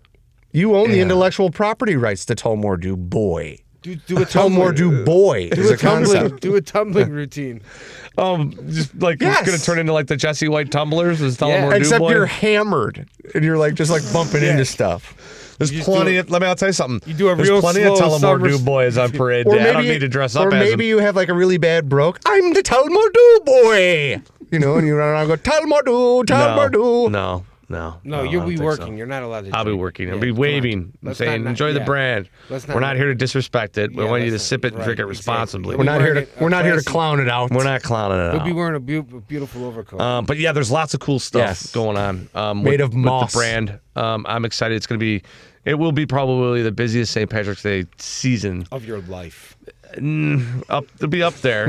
You own the Yeah. intellectual property rights to Tullamore Dew boy. Do do a Tullamore tumbling. Dew boy Do is a a tumbling. concept. Do a tumbling routine. Um, just like Yes. it's gonna turn into like the Jesse White tumblers. Is Tullamore Dew Except boy? you're hammered and you're like just like bumping Yeah. into stuff. There's You just plenty do of. Let me. I'll tell you something. You do a There's real plenty of slow Tullamore summer- Dew boys on parade Or day. I maybe don't need to dress up or as maybe them. you have like a really bad broke. I'm the Tullamore Dew boy. You know, and you run around and go Tullamore Dew, Tullamore no, Dew. no, no. No, I you'll don't be think working. so. You're not allowed to. I'll be drink. working. I'll Yeah, be come on. waving. I'm Let's saying, not- enjoy the yeah. brand. Let's We're not- not here to disrespect it. We Yeah, want you to let's sip not- it and drink it right, responsibly. We're not here to Wearing a we're not here to classy- clown it out. We're not clowning it We'll out. be wearing a, beau- a beautiful overcoat. Um, but yeah, there's lots of cool stuff Yes. going on. Um, Made with, of moss. with the brand. Um, I'm excited. It's going to be. It will be probably the busiest Saint Patrick's Day season. of your life. Mm, up, it'll be up there.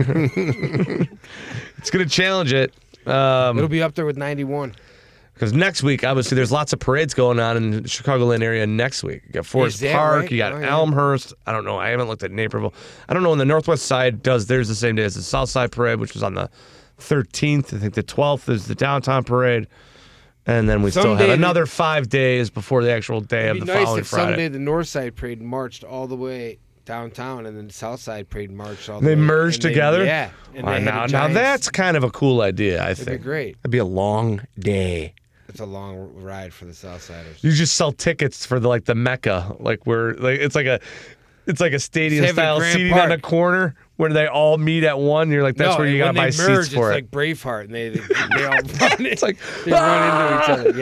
It's going to challenge it. Um, It'll be up there with ninety-one. Because next week, obviously, there's lots of parades going on in the Chicagoland area next week. You got Forest that Park, right? you got Oh, yeah. Elmhurst. I don't know. I haven't looked at Naperville. I don't know when the Northwest side does theirs the same day as the South Side Parade, which was on the thirteenth. I think the twelfth is the downtown parade. And then we still Someday have the- another five days before the actual day of It'd the be nice following if someday Friday. the North Side Parade marched all the way downtown, and then the South Side Parade marched all the They way. merged and they- together? yeah. And Wow, they had now, a now giant- that's kind of a cool idea, I It'd be think. great. It'd be a long day. It's a long ride for the Southsiders. You just sell tickets for the like the Mecca, like where like it's like a it's like a stadium Just have it style Grand seating Park. on the corner where they all meet at one. You're like, that's no, where you and gotta when buy they merge, seats for it's it. like Braveheart, and they they, they all run. It's like they run into each other. Yeah,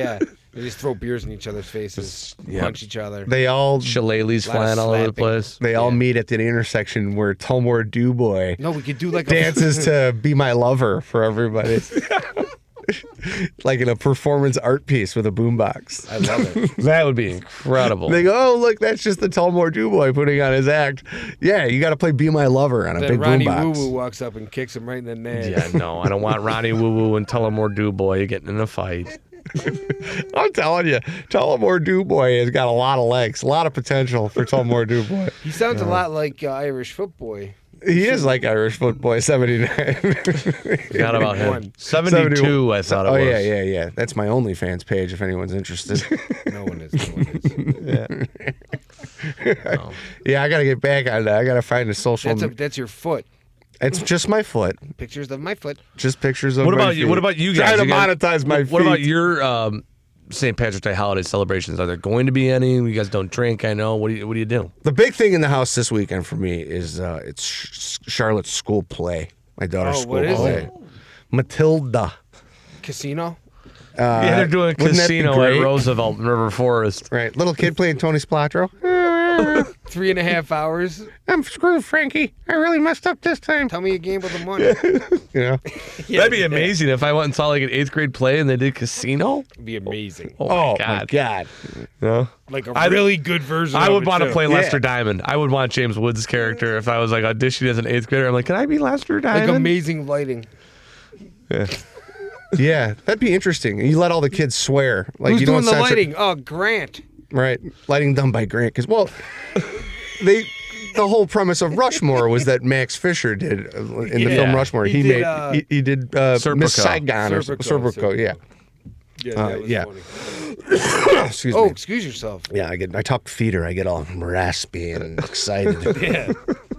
They just throw beers in each other's faces, yeah. punch each other. They all Shillelaghs Lot of flying all over the slapping. place. they all Yeah. meet at the intersection where Tullamore Dewboy no, we could do like dances a to "Be My Lover" for everybody. Like in a performance art piece with a boombox. I love it. That would be incredible. They go, oh, look, that's just the Tullamore Dewboy putting on his act. Yeah, you got to play "Be My Lover" on a Then big Ronnie Woo boombox. Woo walks up and kicks him right in the neck. Yeah, no, I don't want Ronnie Woo Woo and Tullamore Dewboy getting in a fight. I'm telling you, Tullamore Dewboy has got a lot of legs, a lot of potential for Tullamore Dewboy. He sounds a lot like uh, Irish Footboy. He is like Irish Footboy seventy-nine. Forgot about him. One. seventy-two, I thought it oh, was. yeah, yeah, yeah. That's my OnlyFans page if anyone's interested. No one is. No one is. No. Yeah, I got to get back on that. I got to find a social. That's a, that's your foot. It's just my foot. Pictures of my foot. Just pictures of What my about you? feet. What about you guys? Trying to You guys- monetize my What feet. about your um, Saint Patrick's Day holiday celebrations? Are there going to be any? You guys don't drink, I know. What do you What do you do? The big thing in the house this weekend for me is uh, it's Sh- Charlotte's school play. My daughter's Oh, school what is play. it? Matilda. Casino. yeah, they're doing a wouldn't that be casino great? at Roosevelt River Forest. Right, little kid playing Tony Splatro. Three and a half hours. I'm screwed, Frankie. I really messed up this time. Tell me you gambled the money. You know. That'd be amazing if I went and saw like an eighth grade play and they did casino. It'd be amazing. Oh, Oh my God. God. No? Like a I- really good version. I of would it, want to too. play Lester Yeah. Diamond. I would want James Woods' character if I was like auditioning as an eighth grader. I'm like, can I be Lester like Diamond? amazing lighting. Yeah, that'd be interesting. You let all the kids swear. Like Who's you doing don't the censor- lighting? Oh, Grant. Right, lighting done by Grant. Because well, they. The whole premise of Rushmore was that Max Fisher did uh, in the Yeah. film Rushmore. He He, did, made uh, he, he did uh, Serpico. Miss Saigon or Serpico, Serpico, yeah. Yeah, Uh, that was yeah. funny. Excuse Oh, me. excuse yourself. Yeah, I get I talk feeder. I get all raspy and excited. Yeah.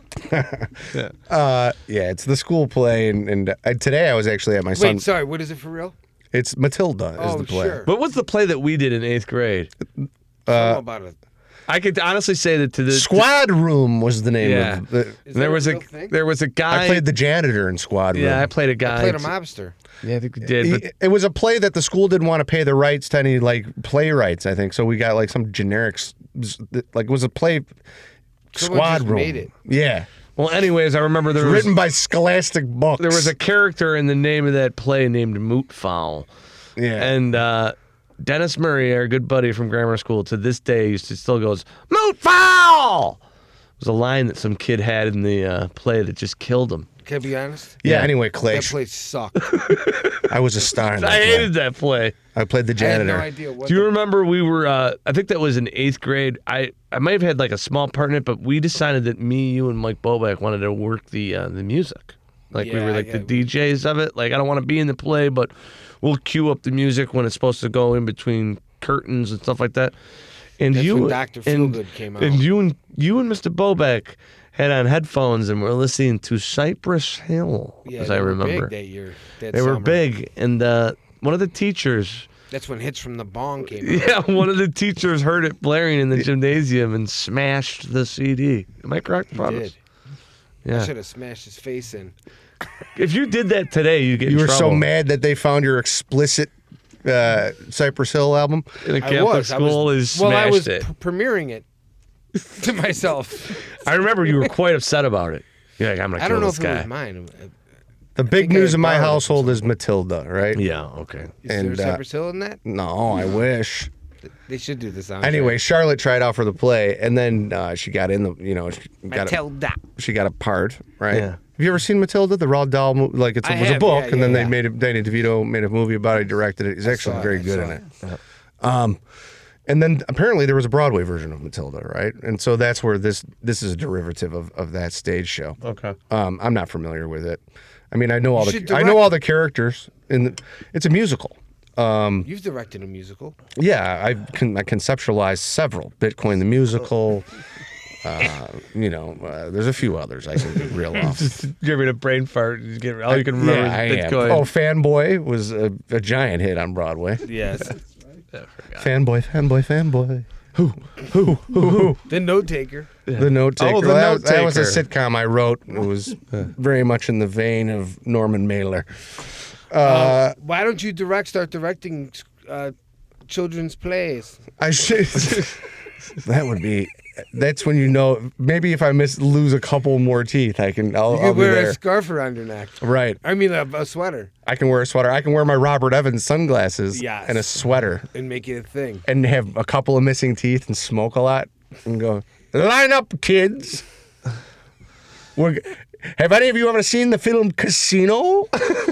uh, yeah, it's the school play, and, and uh, today I was actually at my son. Wait, sorry. What is it for real? It's Matilda is Oh, the play. sure. What was the play that we did in eighth grade? Something about it. I could honestly say that to the Squad Room was the name Yeah. of the. Is there that was a a real thing? there was a guy. I played the janitor in Squad Room. yeah, I played a guy. Played a mobster. Yeah, I think we did. He- But it was a play that the school didn't want to pay the rights to any like playwrights. I think so. We got like some generics, like it was a play. Someone Squad just Room. made it. Yeah, well, anyways, I remember there was written by Scholastic Books. there was a character in the name of that play named Moot Fowl. yeah, And uh, Dennis Murray, our good buddy from grammar school, to this day used to still goes, Moot Fowl! It was a line that some kid had in the uh, play that just killed him. Can I be honest? yeah. yeah. Anyway, Clay, That place sucked. I was a star in that I play. hated that play. I played the I had janitor. no idea what. Do you the- remember we were, uh, I think that was in eighth grade. I, I might have had like a small part in it, but we decided that me, you, and Mike Bobak wanted to work the uh, the music. Like we Yeah, were I like the get- D Js of it. Like I don't want to be in the play, but we'll cue up the music when it's supposed to go in between curtains and stuff like that. And That's you when Doctor and, Feelgood came out. And you and you and Mister Bobak had on headphones and were listening to Cypress Hill, Yeah, as they I were remember. big that year. That they were summer. big, and uh, one of the teachers. That's when Hits from the Bong came out. Yeah, one of the teachers heard it blaring in the gymnasium and smashed the C D. Am I correct, He Promise? did. I Yeah. should have smashed his face in. If you did that today, you get You in were so trouble. mad that they found your explicit uh, Cypress Hill album. in a I Catholic was. I school was, is well, smashed I was it. pr- premiering it to myself. I remember you were quite upset about it. You're like, I'm gonna I kill don't know this if it guy. was mine. The big think I news in my borrowed it from household is Matilda, right? Yeah. Okay. Is And, there uh, Cypress Hill in that? No, I wish. They should do the soundtrack. Anyway, Charlotte tried out for the play, and then uh, she got in the, you know, she got a, Matilda. she got a part, right? Yeah. Have you ever seen Matilda, the Roald Dahl movie? Like it's, I it was a have, book, yeah, and then yeah, they yeah. made it. Danny DeVito made a movie about it. He directed it. He's actually saw it, very I good saw in it. it. Um, and then apparently there was a Broadway version of Matilda, right? And so that's where this this is a derivative of, of that stage show. Okay. Um, I'm not familiar with it. I mean, I know all You the should I know direct- all the characters, and it's a musical. Um, You've directed a musical. yeah, I con- I conceptualized several. Bitcoin the musical. Uh, you know, uh, there's a few others I can reel off. You're having a brain fart. You get, all you can remember yeah, I is am. Bitcoin. Oh, Fanboy was a, a giant hit on Broadway. Yes. Fanboy, fanboy, fanboy. Who, who, who, who? The Note Taker. The Note Taker. Oh, The Well, that, Note was- that was a Taker. sitcom I wrote. It was very much in the vein of Norman Mailer. Uh, Uh, why don't you direct? Start directing uh, children's plays. I should. That would be. That's when you know. Maybe if I miss lose a couple more teeth, I can. I'll, You I'll could be wear there. a scarf around your neck. Right. I mean, a, a sweater I can wear a sweater. I can wear my Robert Evans sunglasses Yes. and a sweater, and make it a thing. and have a couple of missing teeth and smoke a lot, and go line up, kids. We're, have any of you ever seen the film Casino?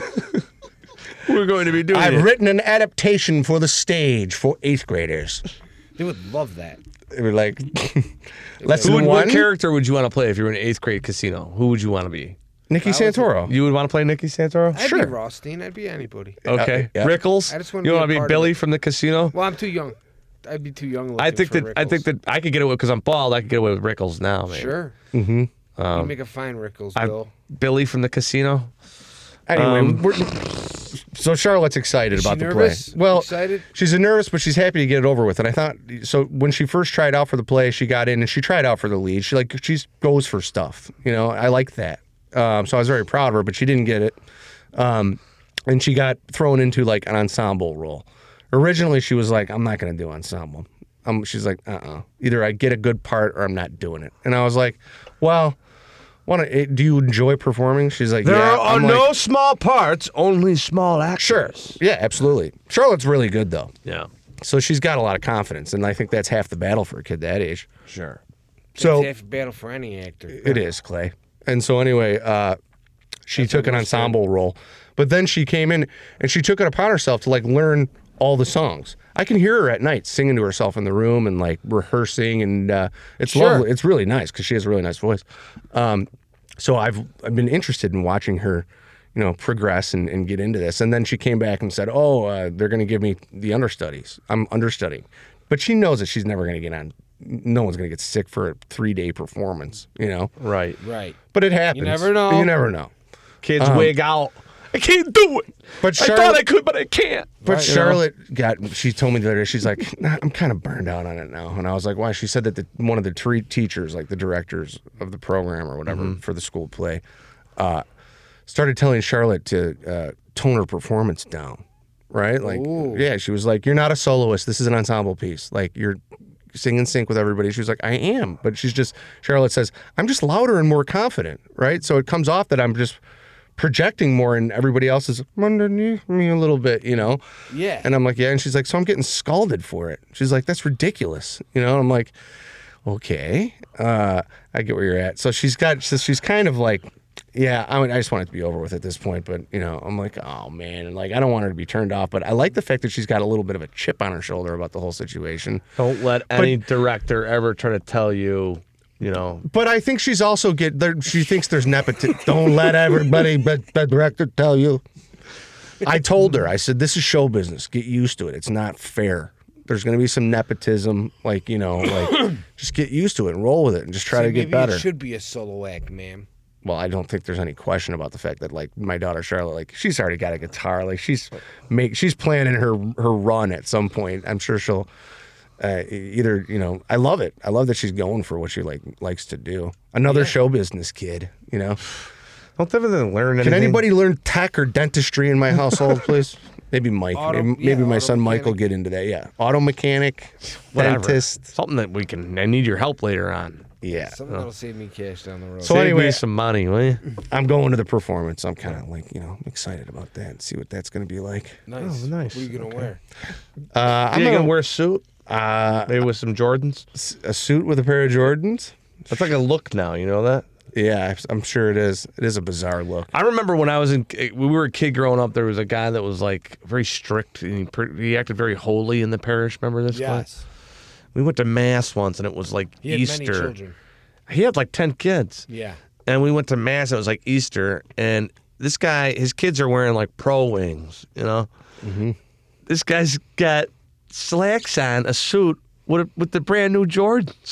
We're going to be doing I've it. written an adaptation for the stage for eighth graders. They would love that. They were like, lesson Who would, one, what character would you want to play if you were in eighth grade Casino? Who would you want to be? Nicky Santoro. You would want to play Nicky Santoro? I'd Sure. be Rothstein. I'd be anybody. Okay. Uh, yeah. Rickles? I just wanna you be a want to be part of Billy it. from the Casino? Well, I'm too young. I'd be too young. I looking think for that I think Rickles. that I could get away because I'm bald. I could get away with Rickles now, man. Sure. Mm-hmm. you make a fine Rickles, I, Bill. Billy from the Casino. Anyway, Um, we're, so Charlotte's excited Is about she the nervous? play. Well, Excited? she's nervous, but she's happy to get it over with. And I thought, so when she first tried out for the play, she got in and she tried out for the lead. She like she goes for stuff, you know. I like that. Um, so I was very proud of her, but she didn't get it. Um, and she got thrown into like an ensemble role. Originally, she was like, "I'm not going to do ensemble." Um, she's like, "Uh-uh. Either I get a good part or I'm not doing it." And I was like, "Well." Wanna, eh, do you enjoy performing? She's like, There yeah. are I'm no like, small parts, only small actors. sure. Yeah, absolutely. Charlotte's really good, though. Yeah. So she's got a lot of confidence, and I think that's half the battle for a kid that age. Sure. So It's half a battle for any actor. it is, Clay. And so anyway, uh, she took an ensemble role. But then she came in, and she took it upon herself to, like, learn all the songs. I can hear her at night singing to herself in the room and, like, rehearsing, and uh, it's Sure. lovely. It's really nice because she has a really nice voice. Um, so I've I've been interested in watching her, you know, progress and, and get into this. And then she came back and said, oh, uh, they're going to give me the understudies. I'm understudying. But she knows that she's never going to get on. No one's going to get sick for a three-day performance, you know? Right. Right. But it happens. never know. You never know. Kids wig out. I can't do it. But I thought Charlotte- I could, but I can't. But Right. Charlotte got, she told me the other day, she's like, nah, I'm kind of burned out on it now. And I was like, why? She said that the, one of the tre- teachers, like the directors of the program or whatever Mm-hmm. for the school play, uh, started telling Charlotte to uh, tone her performance down, right? Like, Ooh. yeah, she was like, you're not a soloist. This is an ensemble piece. Like, you're sing in sync with everybody. She was like, I am. But she's just, Charlotte says, I'm just louder and more confident, right? So it comes off that I'm just projecting more and everybody else is underneath me a little bit, you know? Yeah. And I'm like, yeah. And she's like, so I'm getting scalded for it. She's like, that's ridiculous. You know? And I'm like, okay. Uh, I get where you're at. So she's got, so she's kind of like, yeah, I mean, I just want it to be over with at this point. But, you know, I'm like, oh, man. And like, I don't want her to be turned off. But I like the fact that she's got a little bit of a chip on her shoulder about the whole situation. Don't let any director ever try to tell you, you know. But I think she's also get there. She thinks there's nepotism. Don't let everybody but the director tell you. I told her, I said, this is show business. Get used to it. It's not fair. There's going to be some nepotism, like, you know, like just get used to it and roll with it and just try See, to get maybe better. It should be a solo act, ma'am. Well, I don't think there's any question about the fact that, like, my daughter Charlotte, like, she's already got a guitar. Like, she's make she's planning her her run at some point. I'm sure she'll uh, either, you know, I love it. I love that she's going for what she like likes to do. Another show business kid, you know. Don't ever learn anything. Can anybody learn tech or dentistry in my household, please? Maybe Mike. Auto- maybe yeah, maybe my auto son Mike will mechanic. get into that. Yeah, auto mechanic, Whatever. dentist. Something that we can. I need your help later on. Yeah. Something that'll save me cash down the road. So Save anyway- me some money, will you? I'm going to the performance. I'm kind of like, you know, excited about that and see what that's going to be like. nice. Oh, nice. What are you gonna wear? Uh, I'm You gonna gonna wear a suit? uh, Maybe with some Jordans? a suit with a pair of Jordans. That's like a look now. You know that? Yeah, I'm sure it is. It is a bizarre look. I remember when I was in, when we were a kid growing up, there was a guy that was like very strict and he, pre- he acted very holy in the parish. Remember this guy? Yes. We went to mass once and it was like He had Easter. many children. He had like ten kids. Yeah. And we went to mass. It was like Easter, and this guy, his kids are wearing like pro wings. You know, mm-hmm. This guy's got slacks on, a suit with with the brand new Jordans.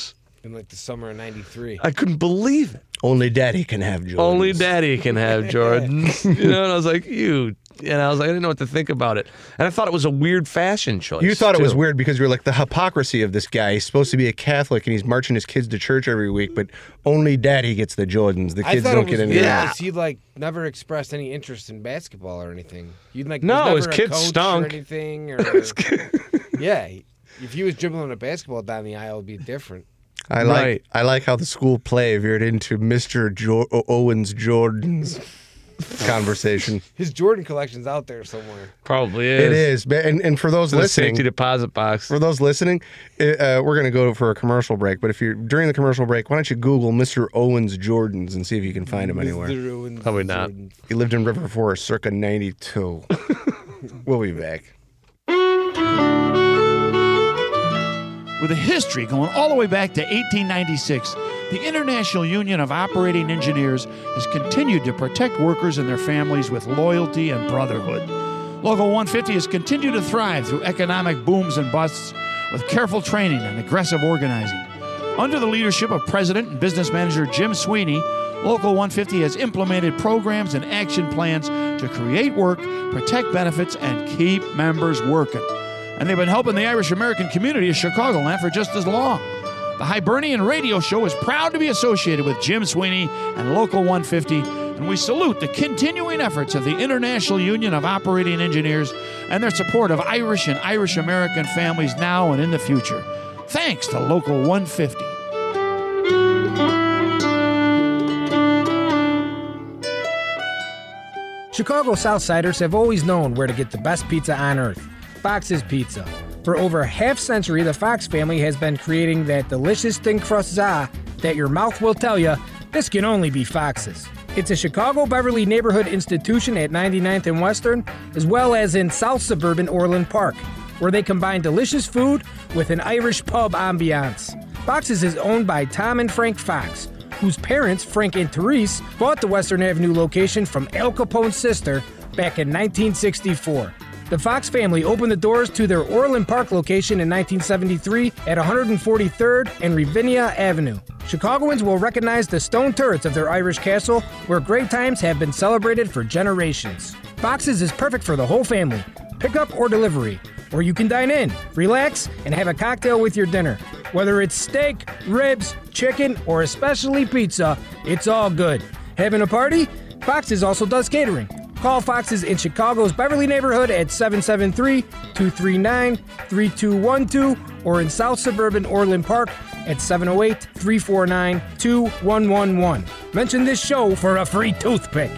in like the summer of ninety-three. I couldn't believe it. Only daddy can have Jordans. Only daddy can have Jordans. You know, and I was like, you. And I was like, I didn't know what to think about it. And I thought it was a weird fashion choice. You thought it was too. weird because you were like, the hypocrisy of this guy. He's supposed to be a Catholic and he's marching his kids to church every week, but only daddy gets the Jordans. The I kids thought don't it was get any. weird Yeah. because he like never expressed any interest in basketball or anything. You'd like No, was his never a kids coach stunk. or anything. Or, yeah, he- if he was dribbling a basketball down the aisle, it'd be different. I like Right. I like how the school play veered into Mister Jo- Owens Jordan's conversation. His Jordan collection's out there somewhere. Probably is. It is, but- and and for those The listening, safety deposit box. for those listening, uh, we're gonna go for a commercial break. But if you're during the commercial break, why don't you Google Mister Owens Jordans and see if you can find him anywhere? Mister Owens Probably not. Jordan. He lived in River Forest, circa ninety-two. We'll be back. With a history going all the way back to eighteen ninety-six, the International Union of Operating Engineers has continued to protect workers and their families with loyalty and brotherhood. Local one fifty has continued to thrive through economic booms and busts with careful training and aggressive organizing. Under the leadership of President and Business Manager Jim Sweeney, Local one fifty has implemented programs and action plans to create work, protect benefits, and keep members working. And they've been helping the Irish American community of Chicagoland for just as long. The Hibernian Radio Show is proud to be associated with Jim Sweeney and Local one fifty, and we salute the continuing efforts of the International Union of Operating Engineers and their support of Irish and Irish American families now and in the future. Thanks to Local one fifty. Chicago Southsiders have always known where to get the best pizza on earth, Fox's Pizza. For over a half century, the Fox family has been creating that delicious thin crust za that your mouth will tell you, this can only be Fox's. It's a Chicago Beverly neighborhood institution at ninety-ninth and Western, as well as in South Suburban Orland Park, where they combine delicious food with an Irish pub ambiance. Fox's is owned by Tom and Frank Fox, whose parents, Frank and Therese, bought the Western Avenue location from Al Capone's sister back in nineteen sixty-four. The Fox family opened the doors to their Orland Park location in nineteen seventy-three at one forty-third and Ravinia Avenue. Chicagoans will recognize the stone turrets of their Irish castle, where great times have been celebrated for generations. Fox's is perfect for the whole family, pickup or delivery, or you can dine in, relax, and have a cocktail with your dinner. Whether it's steak, ribs, chicken, or especially pizza, it's all good. Having a party? Fox's also does catering. Call Fox's in Chicago's Beverly neighborhood at seven seven three, two three nine, three two one two or in South Suburban Orland Park at seven oh eight, three four nine, two one one one. Mention this show for a free toothpick.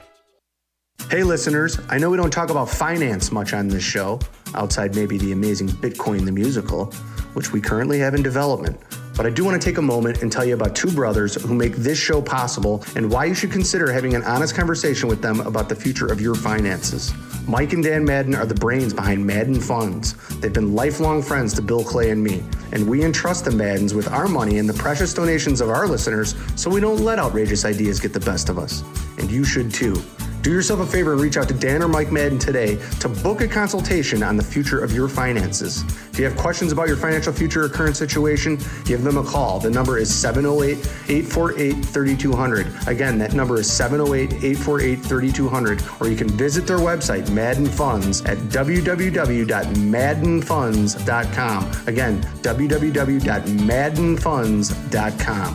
Hey listeners, I know we don't talk about finance much on this show, outside maybe the amazing Bitcoin the Musical, which we currently have in development. But I do want to take a moment and tell you about two brothers who make this show possible and why you should consider having an honest conversation with them about the future of your finances. Mike and Dan Madden are the brains behind Madden Funds. They've been lifelong friends to Bill Clay and me, and we entrust the Maddens with our money and the precious donations of our listeners so we don't let outrageous ideas get the best of us. And you should too. Do yourself a favor and reach out to Dan or Mike Madden today to book a consultation on the future of your finances. If you have questions about your financial future or current situation, give them a call. The number is seven oh eight, eight four eight, three two zero zero. Again, that number is seven oh eight, eight four eight, three two zero zero. Or you can visit their website, Madden Funds, at w w w dot madden funds dot com. Again, w w w dot madden funds dot com.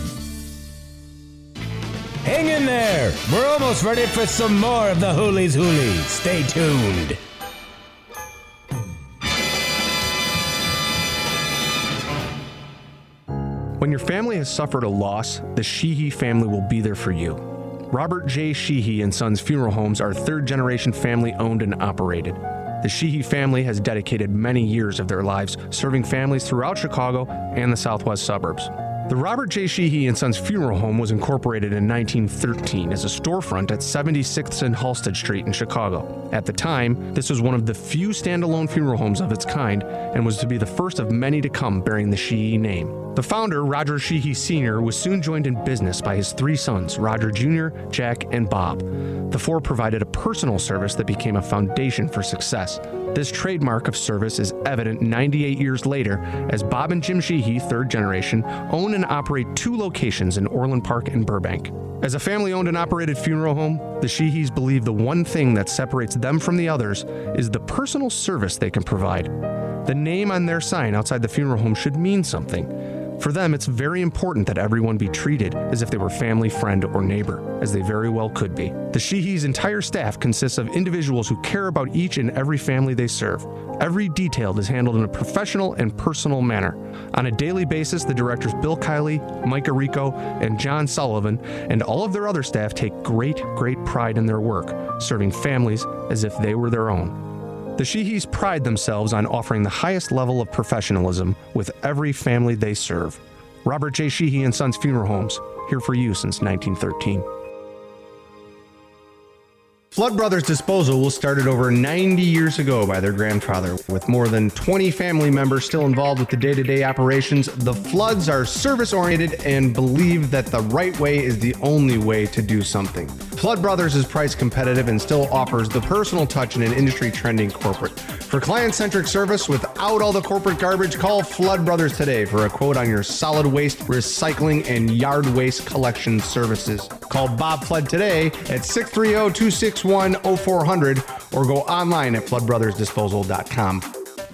Hang in there. We're almost ready for some more of the Hoolies Hoolies. Stay tuned. When your family has suffered a loss, the Sheehy family will be there for you. Robert J. Sheehy and Sons Funeral Homes are third-generation family owned and operated. The Sheehy family has dedicated many years of their lives serving families throughout Chicago and the southwest suburbs. The Robert J. Sheehy and Sons Funeral Home was incorporated in nineteen thirteen as a storefront at seventy-sixth and Halsted Street in Chicago. At the time, this was one of the few standalone funeral homes of its kind and was to be the first of many to come bearing the Sheehy name. The founder, Roger Sheehy Senior, was soon joined in business by his three sons, Roger Junior, Jack, and Bob. The four provided a personal service that became a foundation for success. This trademark of service is evident ninety-eight years later as Bob and Jim Sheehy, third generation, own and operate two locations in Orland Park and Burbank. As a family-owned and operated funeral home, the Sheehys believe the one thing that separates them from the others is the personal service they can provide. The name on their sign outside the funeral home should mean something. For them, it's very important that everyone be treated as if they were family, friend, or neighbor, as they very well could be. The Sheehys' entire staff consists of individuals who care about each and every family they serve. Every detail is handled in a professional and personal manner. On a daily basis, the directors Bill Kiley, Micah Rico, and John Sullivan, and all of their other staff take great, great pride in their work, serving families as if they were their own. The Sheehys pride themselves on offering the highest level of professionalism with every family they serve. Robert J. Sheehy and Sons Funeral Homes, here for you since nineteen thirteen. Flood Brothers Disposal was started over ninety years ago by their grandfather. With more than twenty family members still involved with the day-to-day operations, the Floods are service-oriented and believe that the right way is the only way to do something. Flood Brothers is price competitive and still offers the personal touch in an industry-trending corporate. For client-centric service without all the corporate garbage, call Flood Brothers today for a quote on your solid waste, recycling, and yard waste collection services. Call Bob Flood today at six three zero, two six one, zero four zero zero or go online at flood brothers disposal dot com.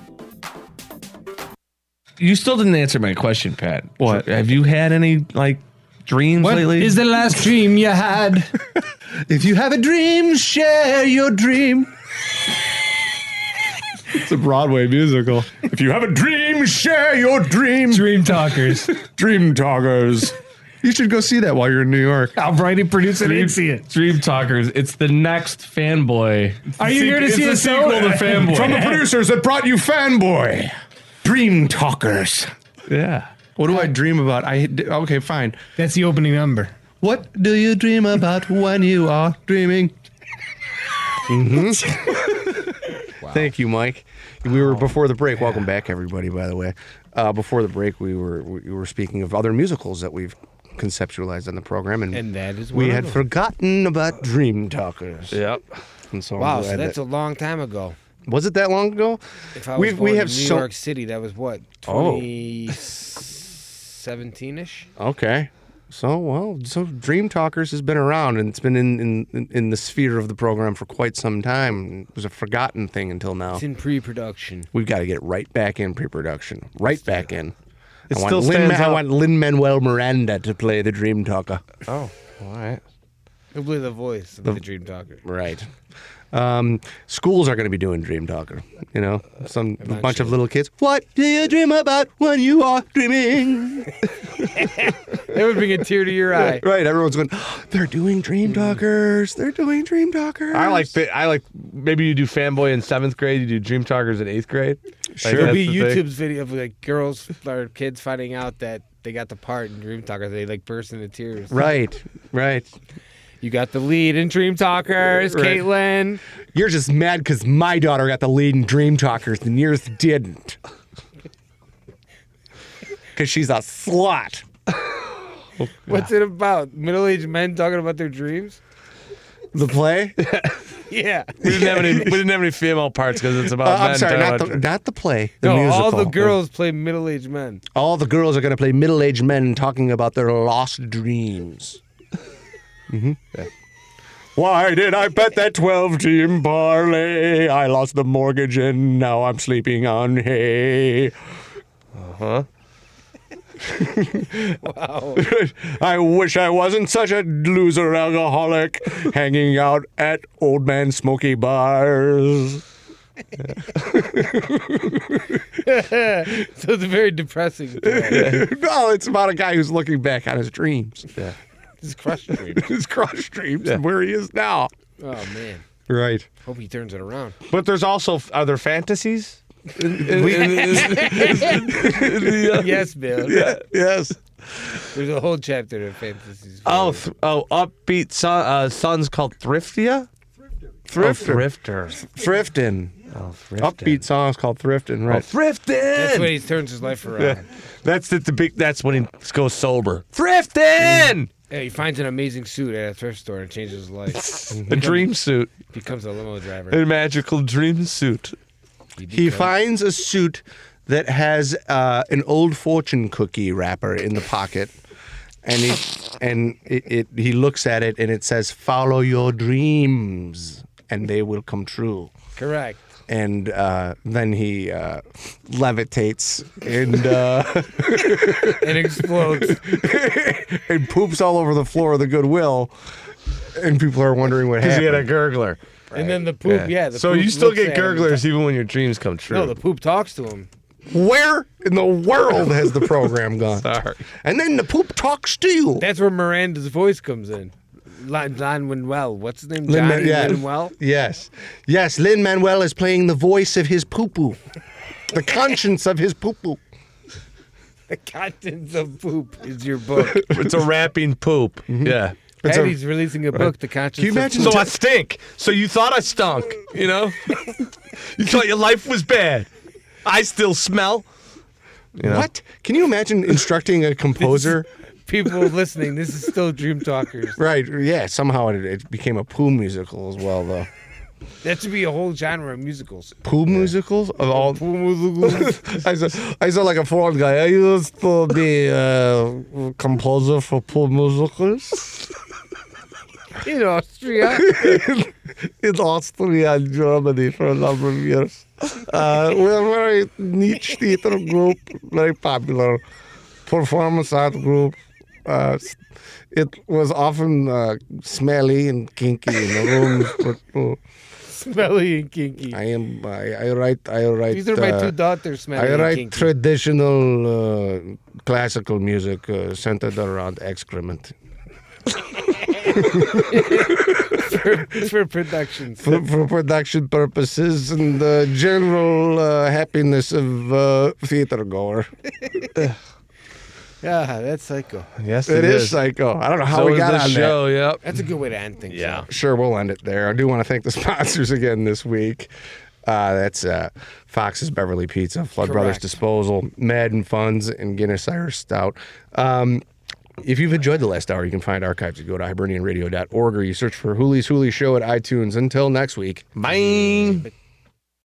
You still didn't answer my question, Pat. What? Have you had any, like, dreams What lately? is the last dream you had? If you have a dream, share your dream. It's a Broadway musical. If you have a dream, share your dream. Dream Talkers. Dream Talkers. You should go see that while you're in New York. I'll write it, produce it, and see it. Dream Talkers. It's the next Fanboy. Are you here to see a sequel to Fanboy? From the producers that brought you Fanboy. Dream Talkers. Yeah. What do I dream about? I okay, fine. That's the opening number. What do you dream about when you are dreaming? Mm-hmm. Wow. Thank you, Mike. We were before the break. Welcome back, everybody. By the way, uh, before the break, we were we were speaking of other musicals that we've conceptualized on the program, and, And that is we one had of them. forgotten about Dream Talkers. Yep. And so I'm Wow, glad so that's that- a long time ago. was it that long ago? If I was we born we in have New so York City, that was what, twenty seventeen-ish? okay. So well, so Dream Talkers has been around, and it's been in, in in the sphere of the program for quite some time. It was a forgotten thing until now. It's in pre-production. We've got to get right back in pre-production. Right back in. It I want still Lin, stands I out. want Lin-Manuel Miranda to play the Dream Talker. Oh, all right. He'll play the voice of the, Dream Talker. Right. Um, schools are going to be doing Dream Talker. You know, some bunch of Eventually. little kids. What do you dream about when you are dreaming? That would bring a tear to your eye. Right. Everyone's going, oh, they're doing Dream Talkers. They're doing Dream Talkers. I like fi- I like maybe you do Fanboy in seventh grade, you do Dream Talkers in eighth grade. Like, Sure. There'll that's be the thing. YouTube's video of like girls or kids finding out that they got the part in Dream Talker. They like burst into tears. Right. Right. You got the lead in Dream Talkers, Right. Caitlin. You're just mad because my daughter got the lead in Dream Talkers and yours didn't. Because she's a slut. What's it about? Middle-aged men talking about their dreams? The play? Yeah. We didn't have any we didn't have any female parts because it's about Uh, men I'm sorry, talking not about the, not the play. The No, musical. all the girls play middle-aged men. All the girls are going to play middle-aged men talking about their lost dreams. Mm-hmm. Yeah. Why did I bet that twelve-team parlay? I lost the mortgage and now I'm sleeping on hay. Uh-huh. Wow. I wish I wasn't such a loser alcoholic hanging out at old man smoky bars. So it's a very depressing story. No, it's about a guy who's looking back on his dreams. Yeah. It's crushed dream. His crushed dreams and where he is now. Oh, man. Right. Hope he turns it around. But there's also other fantasies. In- in- in- in- in the, uh, Yes, Bill. Yeah, yes. There's a whole chapter of fantasies. Oh, th- oh, upbeat son, uh, son's called Thriftia? Thrifter. Oh, Thrifter. Thrifting. Oh, Thrifting. Upbeat songs called Thrifting, right? Oh, Thrifting. That's when he turns his life around. That's the, the big. That's when he goes sober. Thrifting. Yeah, he finds an amazing suit at a thrift store and changes his life. A dream suit. Becomes a limo driver. A magical dream suit. he finds a suit that has uh, an old fortune cookie wrapper in the pocket, and he and it, it he looks at it and it says, "Follow your dreams, and they will come true." Correct. And uh, then he uh, levitates and uh, and explodes and poops all over the floor of the Goodwill, and people are wondering what Because happened. you had a gurgler. and then the poop. Yeah. the so poop you still looks get at him. gurglers even when your dreams come true. No, the poop talks to him. Where in the world has the program gone? Sorry. And then the poop talks to you. That's where Miranda's voice comes in. Lin Manuel. What's his name? Lin- Johnny yeah. Manuel. Yes. Yes, Lin-Manuel is playing the voice of his poo-poo. The conscience of his poo-poo. The Contents of Poop is your book. It's a rapping poop. Yeah. It's a- Eddie's releasing a book, The Conscience Can you of imagine Poop. So I stink. So you thought I stunk, you know? You thought your life was bad. I still smell. You know? What? Can you imagine instructing a composer? People listening, this is still Dream Talkers. Right, yeah, somehow it, it became a poo musical as well, though. That should be a whole genre of musicals. Poo musicals? Of all Poo musicals. I saw, I saw like a foreign guy. I used to be a composer for poo musicals In Austria. in Austria and Germany for a number of years. Uh, we're a very niche theater group, very popular performance art group. Uh, it was often uh, smelly and kinky in the rooms, but uh, Smelly and kinky. I am. I, I write. I write. These are my uh, two daughters, Smelly I and write kinky. traditional uh, classical music uh, centered around excrement for, for productions. for, for production purposes and the general uh, happiness of uh, theater goer. Yeah, that's psycho. Yes, It is psycho. I don't know how so we is got this on show, yep. That's a good way to end things. Yeah. that. Sure, we'll end it there. I do want to thank the sponsors again this week. Uh, that's uh, Fox's Beverly Pizza, Flood Brothers Correct. Disposal, Madden Funds, and Guinness Irish Stout. Um, if you've enjoyed the last hour, you can find archives. You go to hibernian radio dot org or you search for Hooley's Hooley Show at iTunes. Until next week. Bye.